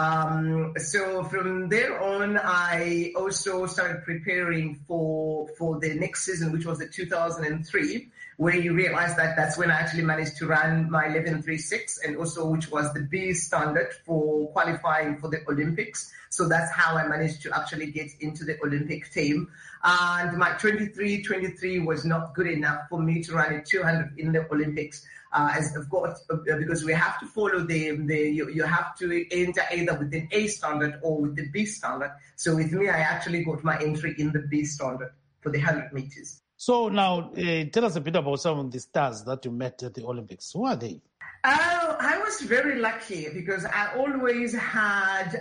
[SPEAKER 5] So from there on, I also started preparing for the next season, which was the 2003, where you realize that that's when I actually managed to run my 11.36, and also which was the B standard for qualifying for the Olympics. So that's how I managed to actually get into the Olympic team. And my 23:23 was not good enough for me to run a 200 in the Olympics. As of course, because we have to follow you have to enter either with the A standard or with the B standard. So with me, I actually got my entry in the B standard for the 100 meters.
[SPEAKER 1] So now, tell us a bit about some of the stars that you met at the Olympics. Who are they?
[SPEAKER 5] Oh, I was very lucky because I always had,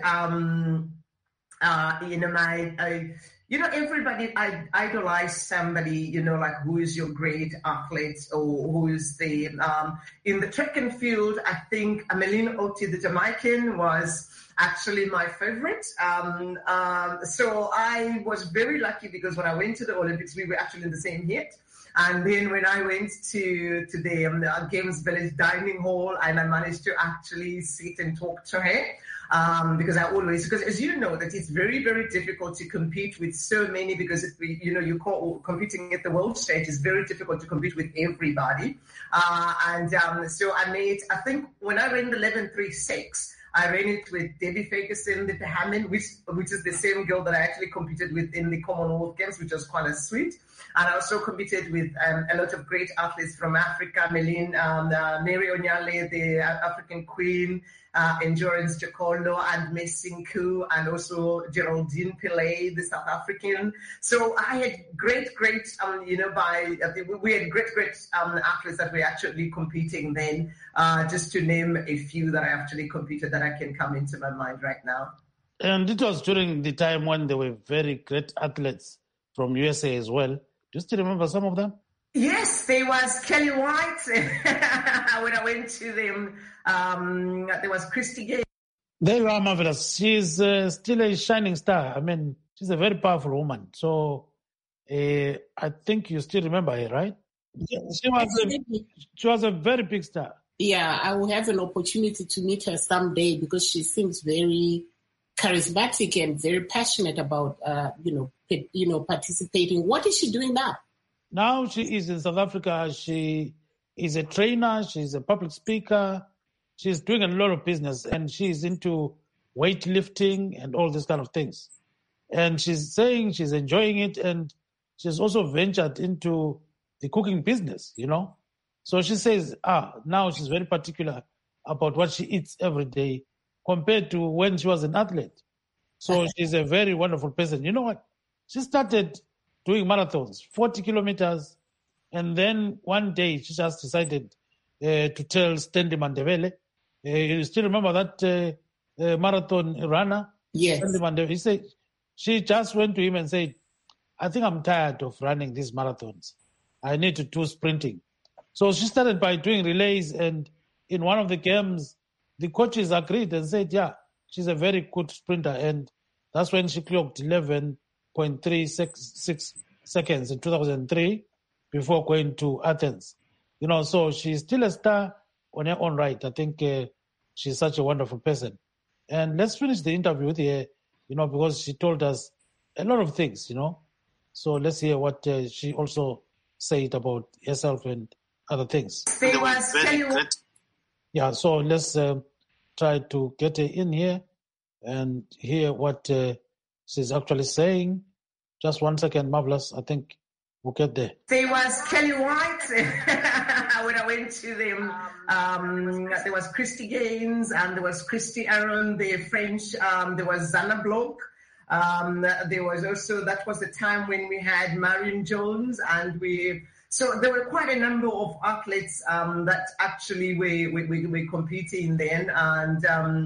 [SPEAKER 5] everybody, I idolize somebody, like who is your great athlete or who is the, in the track and field, I think Amelin Oti, the Jamaican, was actually my favorite. So I was very lucky because when I went to the Olympics, we were actually in the same heat. And then when I went to the Games Village dining hall, and I managed to actually sit and talk to her. Because as you know, that it's very, very difficult to compete with so many, because you're competing at the world stage, it's very difficult to compete with everybody. So I think when I ran the 11.36, I ran it with Debbie Ferguson, the Hammond, which is the same girl that I actually competed with in the Commonwealth Games, which was quite sweet. And I also competed with a lot of great athletes from Africa, Mary Onyale, the African Queen, Endurance Chokolo, and Mesinku, and also Geraldine Pillay, the South African. So I had great, we had great athletes that were actually competing then, just to name a few that I actually competed that I can come into my mind right now.
[SPEAKER 1] And it was during the time when there were very great athletes from USA as well. Do you still remember some of them?
[SPEAKER 5] Yes, there was Kelly White. When I went to them, there was Christy Gay.
[SPEAKER 1] There you are, Marvelous. She's still a shining star. I mean, she's a very powerful woman. So I think you still remember her, right? She was a very big star.
[SPEAKER 2] Yeah, I will have an opportunity to meet her someday, because she seems very charismatic and very passionate about, participating. What is she doing now?
[SPEAKER 1] Now she is in South Africa. She is a trainer. She's a public speaker. She's doing a lot of business, and she's into weightlifting and all these kind of things. And she's saying she's enjoying it, and she's also ventured into the cooking business, So she says, now she's very particular about what she eats every day compared to when she was an athlete. So she's a very wonderful person. You know what? She started doing marathons, 40 kilometers, and then one day she just decided to tell Stanley Mandevele. You still remember that marathon runner?
[SPEAKER 2] Yes.
[SPEAKER 1] Stanley Mandevele. He said, she just went to him and said, I think I'm tired of running these marathons. I need to do sprinting. So she started by doing relays, and in one of the games, the coaches agreed and said, yeah, she's a very good sprinter. And that's when she clocked 11.36 seconds in 2003 before going to Athens. So she's still a star on her own right. I think she's such a wonderful person. And let's finish the interview with her, because she told us a lot of things, So let's hear what she also said about herself and other things. Yeah, so let's try to get her in here and hear what she's actually saying. Just 1 second, Marvelous. I think we'll get there.
[SPEAKER 5] There was Kelly White. When I went to them, there was Christy Gaines, and there was Christy Aaron, the French. There was Zana Bloch. There was also, that was the time when we had Marion Jones, and so there were quite a number of athletes that actually were competing then, and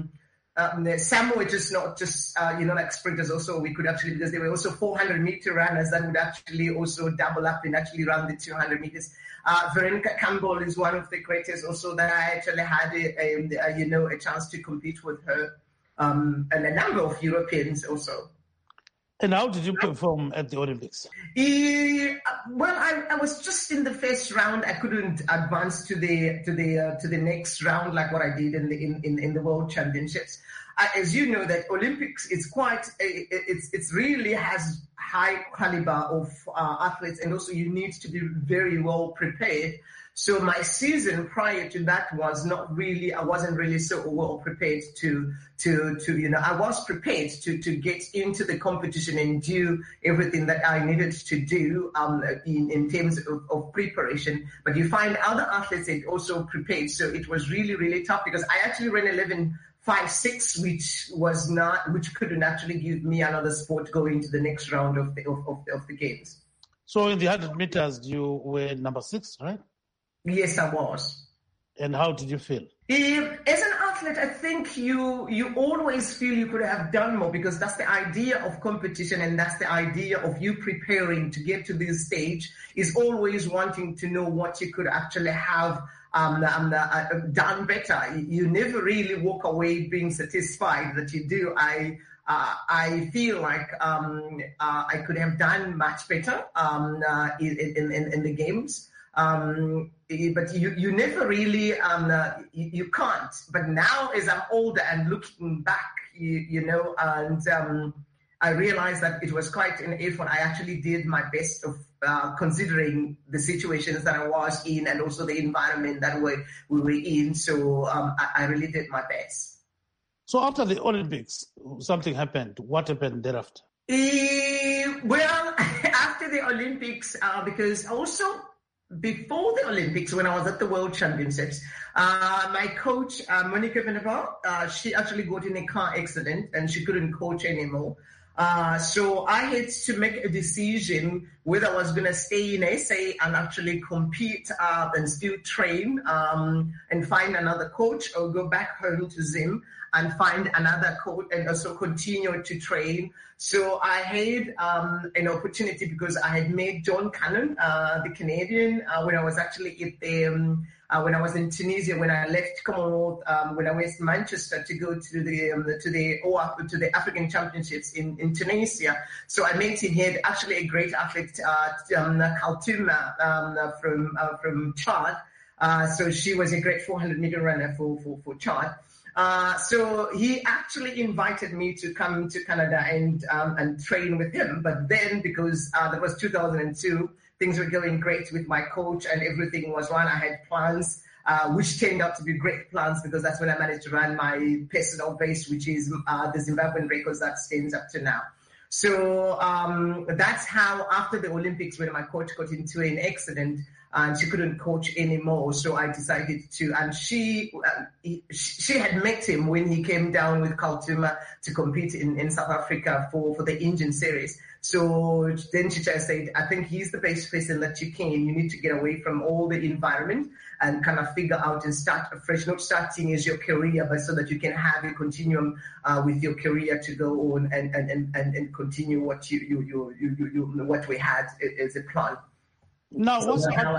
[SPEAKER 5] some were just not just like sprinters. Also, we could actually, because there were also 400-meter runners that would actually also double up and actually run the 200 meters. Veronica Campbell is one of the greatest also that I actually had a chance to compete with her, and a number of Europeans also.
[SPEAKER 1] And how did you perform at the Olympics?
[SPEAKER 5] Well, I was just in the first round. I couldn't advance to the next round like what I did in the World Championships. As you know, that Olympics is it's really has high caliber of athletes, and also you need to be very well prepared. So my season prior to that I wasn't really so well prepared to I was prepared to get into the competition and do everything that I needed to do in terms of preparation. But you find other athletes that also prepared. So it was really, really tough, because I actually ran 11.56, which couldn't actually give me another sport going to the next round of the games.
[SPEAKER 1] So in the 100 meters, you were number 6, right?
[SPEAKER 5] Yes, I was.
[SPEAKER 1] And how did you feel?
[SPEAKER 5] As an athlete, I think you always feel you could have done more, because that's the idea of competition, and that's the idea of you preparing to get to this stage, is always wanting to know what you could actually have done better. You never really walk away being satisfied that you do. I feel like I could have done much better in the games. But you never really, you can't. But now as I'm older and looking back, and I realized that it was quite an effort. I actually did my best of considering the situations that I was in and also the environment that we were in. So I really did my best.
[SPEAKER 1] So after the Olympics, something happened. What happened thereafter?
[SPEAKER 5] Well, after the Olympics, because also before the Olympics, when I was at the World Championships, my coach, Monica Veneval, she actually got in a car accident and she couldn't coach anymore. So I had to make a decision whether I was going to stay in SA and actually compete and still train and find another coach, or go back home to Zim and find another coach and also continue to train. So I had an opportunity because I had met John Cannon, the Canadian, when I was actually at the when I was in Tunisia, when I left Commonwealth, when I went to Manchester to go to the African Championships in Tunisia. So I met him. He had actually a great athlete, Kaltuma, from Chad. So she was a great 400-meter runner for Chad. So he actually invited me to come to Canada and train with him. But then, because that was 2002, things were going great with my coach and everything was run. I had plans, which turned out to be great plans, because that's when I managed to run my personal best, which is the Zimbabwean records that stands up to now. So that's how, after the Olympics, when my coach got into an accident and she couldn't coach anymore, so I decided to, and she had met him when he came down with Kaltuma to compete in South Africa for the Indian series. So then she just said, I think he's the best person that you can. You need to get away from all the environment and kind of figure out and start afresh, not starting as your career, but so that you can have a continuum with your career to go on and continue what what we had as a plan.
[SPEAKER 1] Now,
[SPEAKER 5] so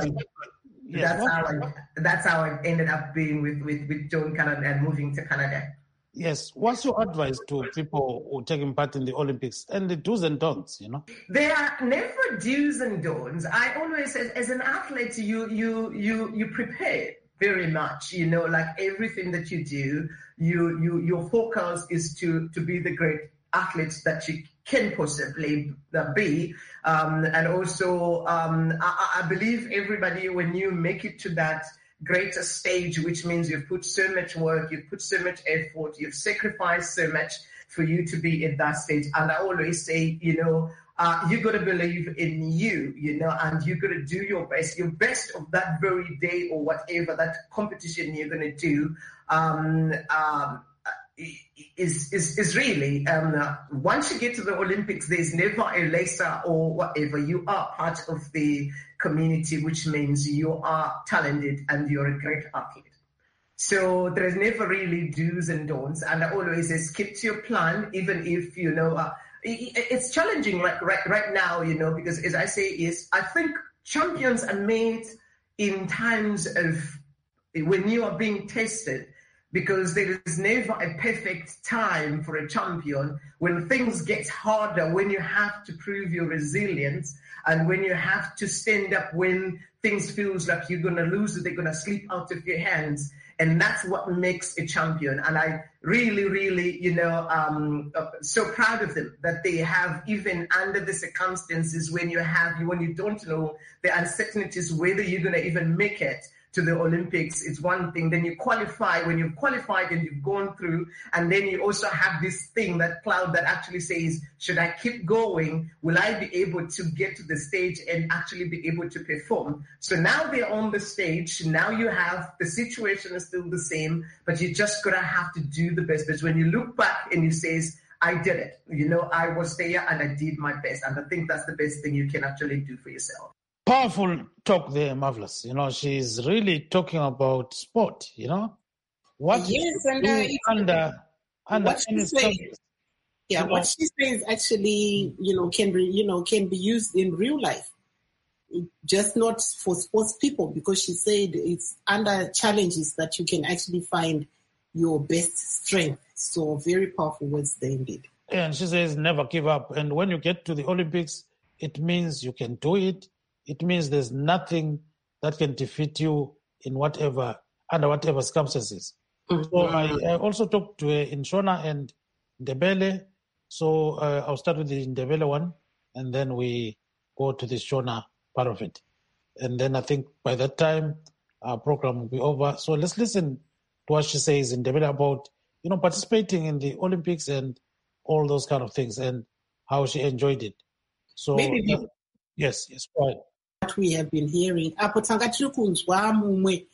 [SPEAKER 5] that's how I ended up being with John Cannon and moving to Canada.
[SPEAKER 1] Yes. What's your advice to people who are taking part in the Olympics and the do's and don'ts,
[SPEAKER 5] There are never do's and don'ts. I always say, as an athlete, you prepare very much, like everything that you do, your focus is to be the great athlete that you can possibly be. And also, I believe everybody, when you make it to that greater stage, which means you've put so much work, you've put so much effort, you've sacrificed so much for you to be at that stage. And I always say, you got to believe in you, and you got to do your best of that very day or whatever that competition you're going to do. Is really, once you get to the Olympics, there's never a lesser or whatever. You are part of the community, which means you are talented and you're a great athlete. So there's never really do's and don'ts. And I always say, keep to your plan, even if, it's challenging like right now, because as I say, I think champions are made in times of when you are being tested. Because there is never a perfect time for a champion. When things get harder, when you have to prove your resilience, and when you have to stand up when things feels like you're going to lose, they're going to slip out of your hands. And that's what makes a champion. And I really, really, so proud of them that they have, even under the circumstances when you don't know the uncertainties, whether you're going to even make it to the Olympics, it's one thing. Then you qualify. When you've qualified and you've gone through, and then you also have this thing, that cloud that actually says, should I keep going? Will I be able to get to the stage and actually be able to perform? So now they're on the stage. Now you have, the situation is still the same, but you just gotta have to do the best. But when you look back and you says, I did it, I was there and I did my best. And I think that's the best thing you can actually do for yourself.
[SPEAKER 1] Powerful talk there, Marvelous. She's really talking about sport, What
[SPEAKER 2] yes, and what she says, what she says actually, can be used in real life, just not for sports people, because she said it's under challenges that you can actually find your best strength. So very powerful words there indeed.
[SPEAKER 1] And she says, never give up. And when you get to the Olympics, it means you can do it. It means there's nothing that can defeat you under whatever circumstances. Mm-hmm. So I also talked to her in Shona and Ndebele. So I'll start with the Ndebele one, and then we go to the Shona part of it. And then I think by that time, our program will be over. So let's listen to what she says in Ndebele about, participating in the Olympics and all those kind of things, and how she enjoyed it. So yes, go ahead.
[SPEAKER 2] What we have been hearing, apo tanga tiri kunzwa mumwe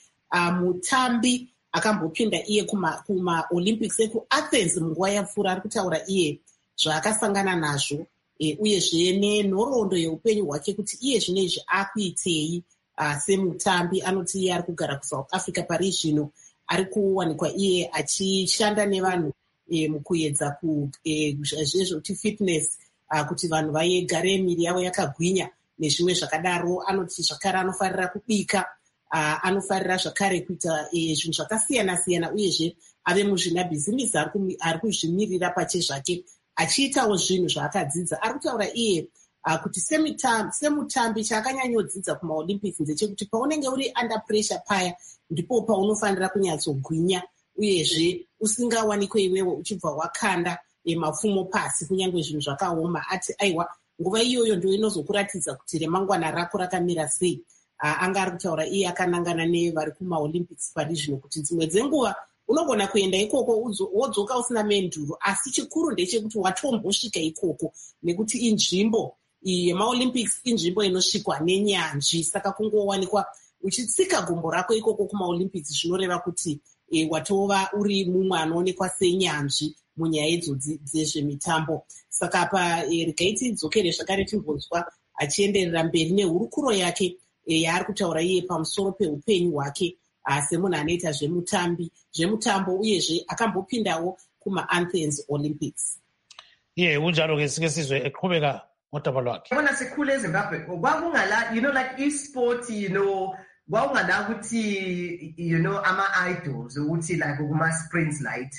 [SPEAKER 2] mutambi akambopinda iye kuma Olympics eku Athens munguva yapfuura ari kutaura iye zvaakasangana nazvo uyezve nenhoroondo yeupenyu hwake kuti iye zvinezvi akuitei semutambi. Anoti iye ari kugara kuSouth Africa pari zvino, ari kuwanikwa iye achishanda nevanhu mukuedza zvezvekuti fitness, kuti vanhu vagare miri yavo yakagwinya nezvimwe zvakadaro. Anoti zvakare anofarira kubika, anofarira zvakare kuita zvinhu zvakasiyana-siyana, uyezve ave muzvinabhizimisi ari kuzvimirira pache zvake, achiitawo zvinhu zvaakadzidza. Ari kutaura iye kuti semutambi chaakanyanyodzidza kumaolympics ndechekuti paunenge uri under pressure paya ndipo paunofanira kunyatsogwinya, uyezve usingawanikwe iwewo uchibva wakanda mapfumo pasi kunyange zvinhu zvakaoma. Ati aiwa, nguva iyoyo ndio inozokuratidza kuti remangwana rako rakamira sei. Anga ari kutaura iye akanangana nevari kumaolympics pari zvino kuti dzimwe dzenguva unogona kuenda ikoko wodzoka usina menduro, asi chikuru ndechekuti watombosvika ikoko, nekuti inzvimbo yemaolympics inzvimbo inosvikwa nenyanzvi. Saka kungowanikwa uchitsika gumbo rako ikoko kumaolympics zvinoreva kuti watova uri mumwe anoonekwa senyanzvi munyaya idzodzi dzezvemitambo. Saka apa regai tidzokere zvakare timbonzwa achienderera mberi nehurukuro yake yaari kutaura iye pamusoro peupenyu hwake semunhu anoita zvemutambo, uyezve akambopindawo kuma-Athens Olympics.
[SPEAKER 1] Unjalo-ke sike sizwe eqhubeka ngodaba lwakhe.
[SPEAKER 5] Bona sikhule eZimbabwe kwakungala, like e-sport, kwakungala ukuthi, ama-idols ukuthi like kuma-sprints light.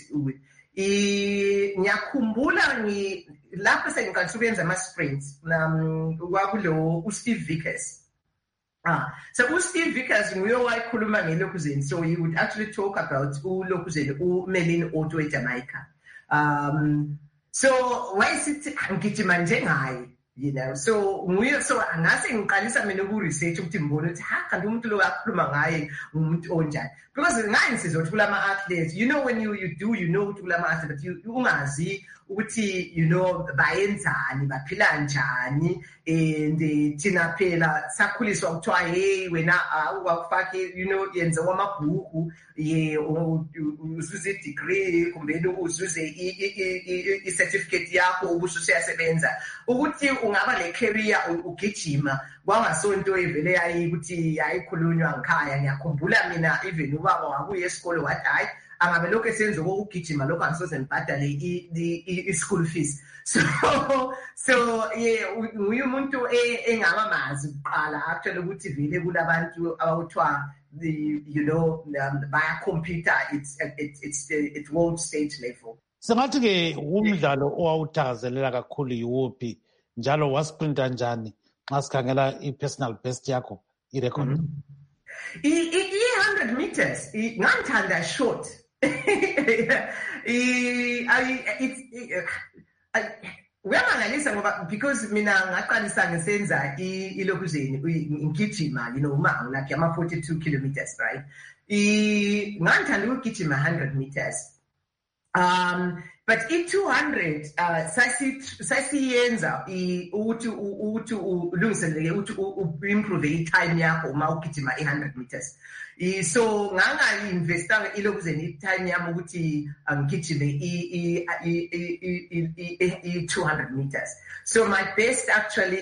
[SPEAKER 5] Ngiyakhumbula lapho sengikade ukuyenza ama-sprints kwakulo uSteve Vickers. So uSteve Vickers nguye owayekhuluma ngeLokuzeni. So he would actually talk about uLokuzeni, uMelin Otto eJamaica. So wayesithi ngigijima njengaye, so nguye, so angase ngiqalisa mina uku-research ukuthi ngibone ukuthi kanti umuntu lo akhuluma ngaye umuntu onjani, because ngani sizothi kulama-athletes, when you do, ukuthi kulama-athletes, but ungazi ukuthi bayenzani, baphila njani. And thina phela sakhuliswa kuthiwa hey wena wakufake yenze wamabhuku uzuze i-degree kumbe uzuze i-certificate yakho ubususeyasebenza, ukuthi ungaba le-career ugijima kwangasonto evele ukuthi yayikhulunywa ngikhaya. Ngiyakhumbula mina even ubaba wabuye esikole wathi hayi angabe lokho esenza ukugijima lokho angisoze ngibhadale i-school fees. So nguye umuntu engabamazi kuqala actually ukuthi vele kulabantu abakuthiwa baya-compete it's world stage level.
[SPEAKER 1] Sengathi-ke umdlalo owawuthakazelela kakhulu yiwuphi, njalo wasprinta njani xa sikhangela i-personal best yakho irecord?
[SPEAKER 5] I-100 meters ngangithanda short. Uyamangalisa ngoba because mina ngaqalisa ngisenza iLokuzeni ngigijima uma ngilapha ama-42 kilometers, right? Ngangithanda ukugijima 100 meters. But i-200 sasiyenza ukuthi ulungiselele ukuthi u-improve i-time yakho uma ugijima i-100 meters. So nganga-investanga iLokuzeni i-time yami ukuthi ngigijime i-200 meters. So my best actually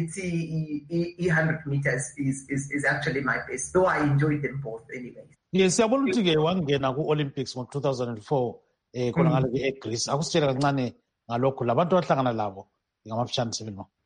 [SPEAKER 5] i-100 meters is actually my best, though I enjoyed them both anyway.
[SPEAKER 1] Yes, siyabona ukuthi-ke wangena ku-Olympics ngo-2004 khona ngale eGreece. Akusitshela kancane ngalokho labantu abahlangana labo ngamafishane sibili ma.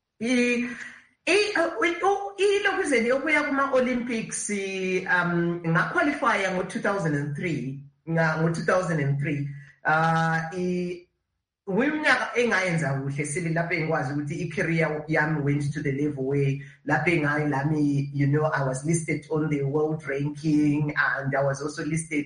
[SPEAKER 1] iLokuzeni okuya kuma-Olympics ngaqualifya ngo-2003.
[SPEAKER 5] Wiminyaka engayenza kuhle sile lapho engikwazi ukuthi i-career yami went to the level where lapho lami, you know, I was listed on the world ranking, and I was also listed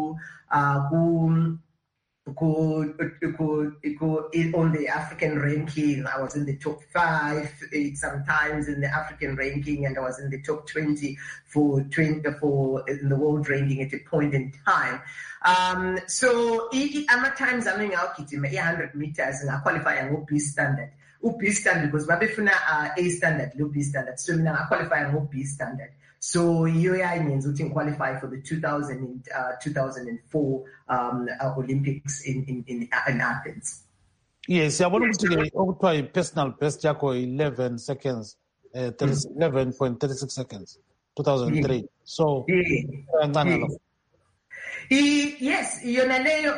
[SPEAKER 5] on the African ranking. I was in the top 5 sometimes in the African ranking, and I was in the top 20 for in the world ranking at a point in time. So ama times I'm ngawugijima 100 meters ngaqualify ngo-B standard. U-B standard because babefuna A standard, lo B standard. So mina ngaqualify ngo-B standard. So you means we can qualify for the 2004 Olympics in Athens.
[SPEAKER 1] Yes, I want to personal best yako 11 seconds, 11.36 seconds, 2003. So,
[SPEAKER 5] yes, yona leyo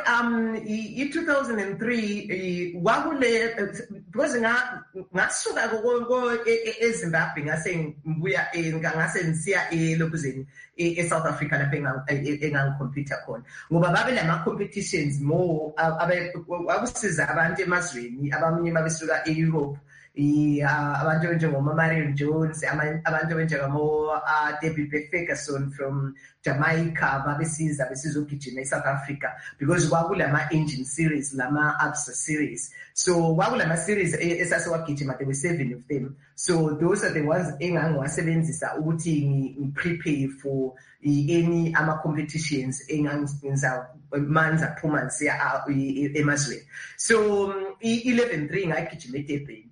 [SPEAKER 5] i-2003 wakule because ngasuka eZimbabwe ngase ngibuya ngase ngisiya elokuzeni eSouth Africa lapho engangicompete khona ngoba babe lama competitions more wakusiza abantu emazweni abamnyama babesuka eEurope abantu benjengoma Marion Jones, abantu benjengamo Debbie Ferguson from Jamaica babesiza ukugijima eSouth Africa because kwakulama engine series, lama ABSA series. So kwakulama series esasiwagijima, there were 7 of them. So those are the ones engangiwasebenzisa ukuthi ngi-prepare for any ama competitions engangizenza manza phuma ngisiya emazweni. So 11.3 ngagijima eDurban.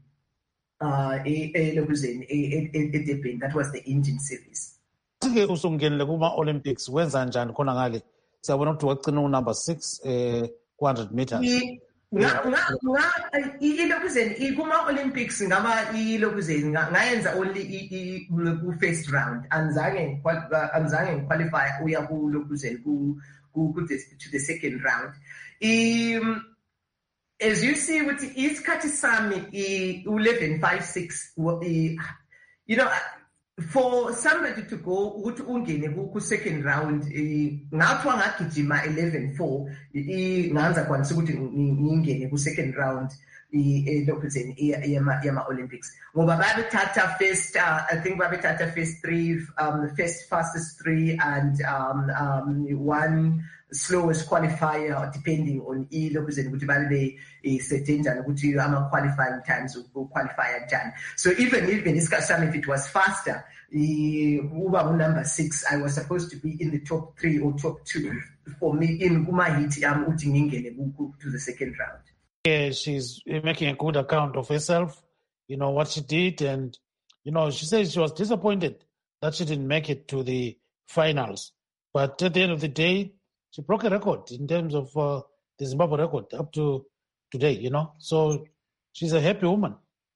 [SPEAKER 5] That was the engine series.
[SPEAKER 1] Usungenile kuma Olympics wenza njani khona ngale siyabona ukuthi wagcina unumber 6 100 meters
[SPEAKER 5] ilokuzeni kuma Olympics ngaba ilokuzeni ngayenza only ku first round anzange qualify uya ku lokuzeni to the second round. As you see with isikhathi sami 11.56, you know, for somebody to go ukuthi ungene ku second round ngathi ngagijima 11.4 nganza kwanisa ukuthi ngingene ku second round lokuzeni yama Olympics ngoba babethatha first I think babethatha first 3 first fastest 3 and one slowest qualifier depending on lokuzeni ukuthi babe certain njani ukuthi ama qualifying times qualifier njani. So even isikhathi if it was faster uba number 6 I was supposed to be in the top 3 or top 2 for me in kuma hit uthi ngingene to the second round.
[SPEAKER 1] Yeah, she's making a good account of herself, you know what she did, and you know she says she was disappointed that she didn't make it to the finals, but at the end of the day she broke a record in terms of the Zimbabwe record up to today, you know. So she's a happy woman.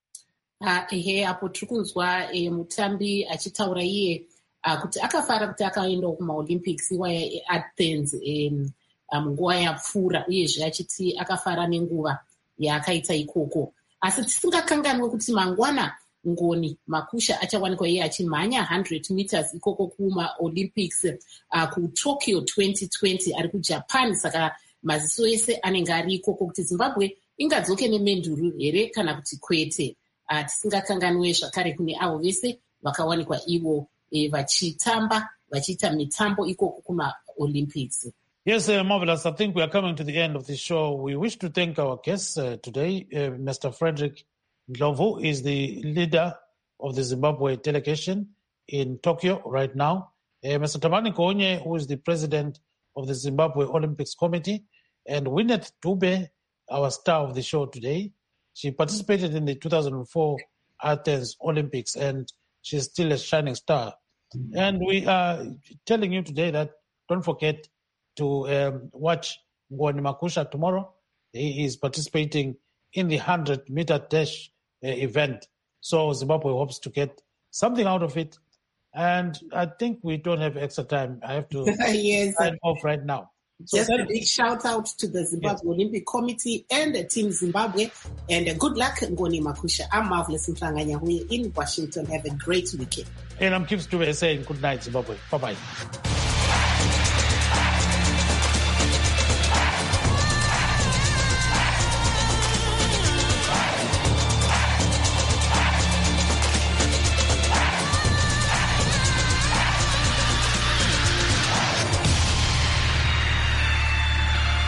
[SPEAKER 2] Apo tukunzwa mutambi achitaura iye kuti akafara kuti akaenda kuma Olympics iwaya eAthens nguva yapfuura uyezve achiti akafara nenguva yaakaita ikoko. Asi tisingakanganwe kuti mangwana Ngoni Makusha achawanikwa iye achimhanya 100 meters ikoko kuma Olympics ku Tokyo 2020 ari kuJapan. Saka maziso ese anenge ari ikoko kuti Zimbabwe ingadzoke nemenduru here kana kuti kwete. Tisingakanganwe zvakare kune avo vese vakawanikwa ivo vachiita mitambo ikoko kuma Olympics.
[SPEAKER 1] Yes, marvelous. I think we are coming to the end of the show. We wish to thank our guests today. Mr. Frederick Ndlovu is the leader of the Zimbabwe delegation in Tokyo right now. Mr. Tabani Konye, who is the president of the Zimbabwe Olympics Committee, and Winnet Dube, our star of the show today. She participated in the 2004 Athens Olympics, and she's still a shining star. And we are telling you today that don't forget to watch Ngoni Makusha tomorrow. He is participating in the 100-meter dash event. So Zimbabwe hopes to get something out of it. And I think we don't have extra time. I have to sign off right now. So
[SPEAKER 2] just a big shout out to the Zimbabwe Olympic Committee and the Team Zimbabwe. And good luck, Ngoni Makusha. I'm Marvelous Mflanganyahuye in Washington. Have a great weekend.
[SPEAKER 1] And I'm Kip Stube saying good night, Zimbabwe. Bye-bye.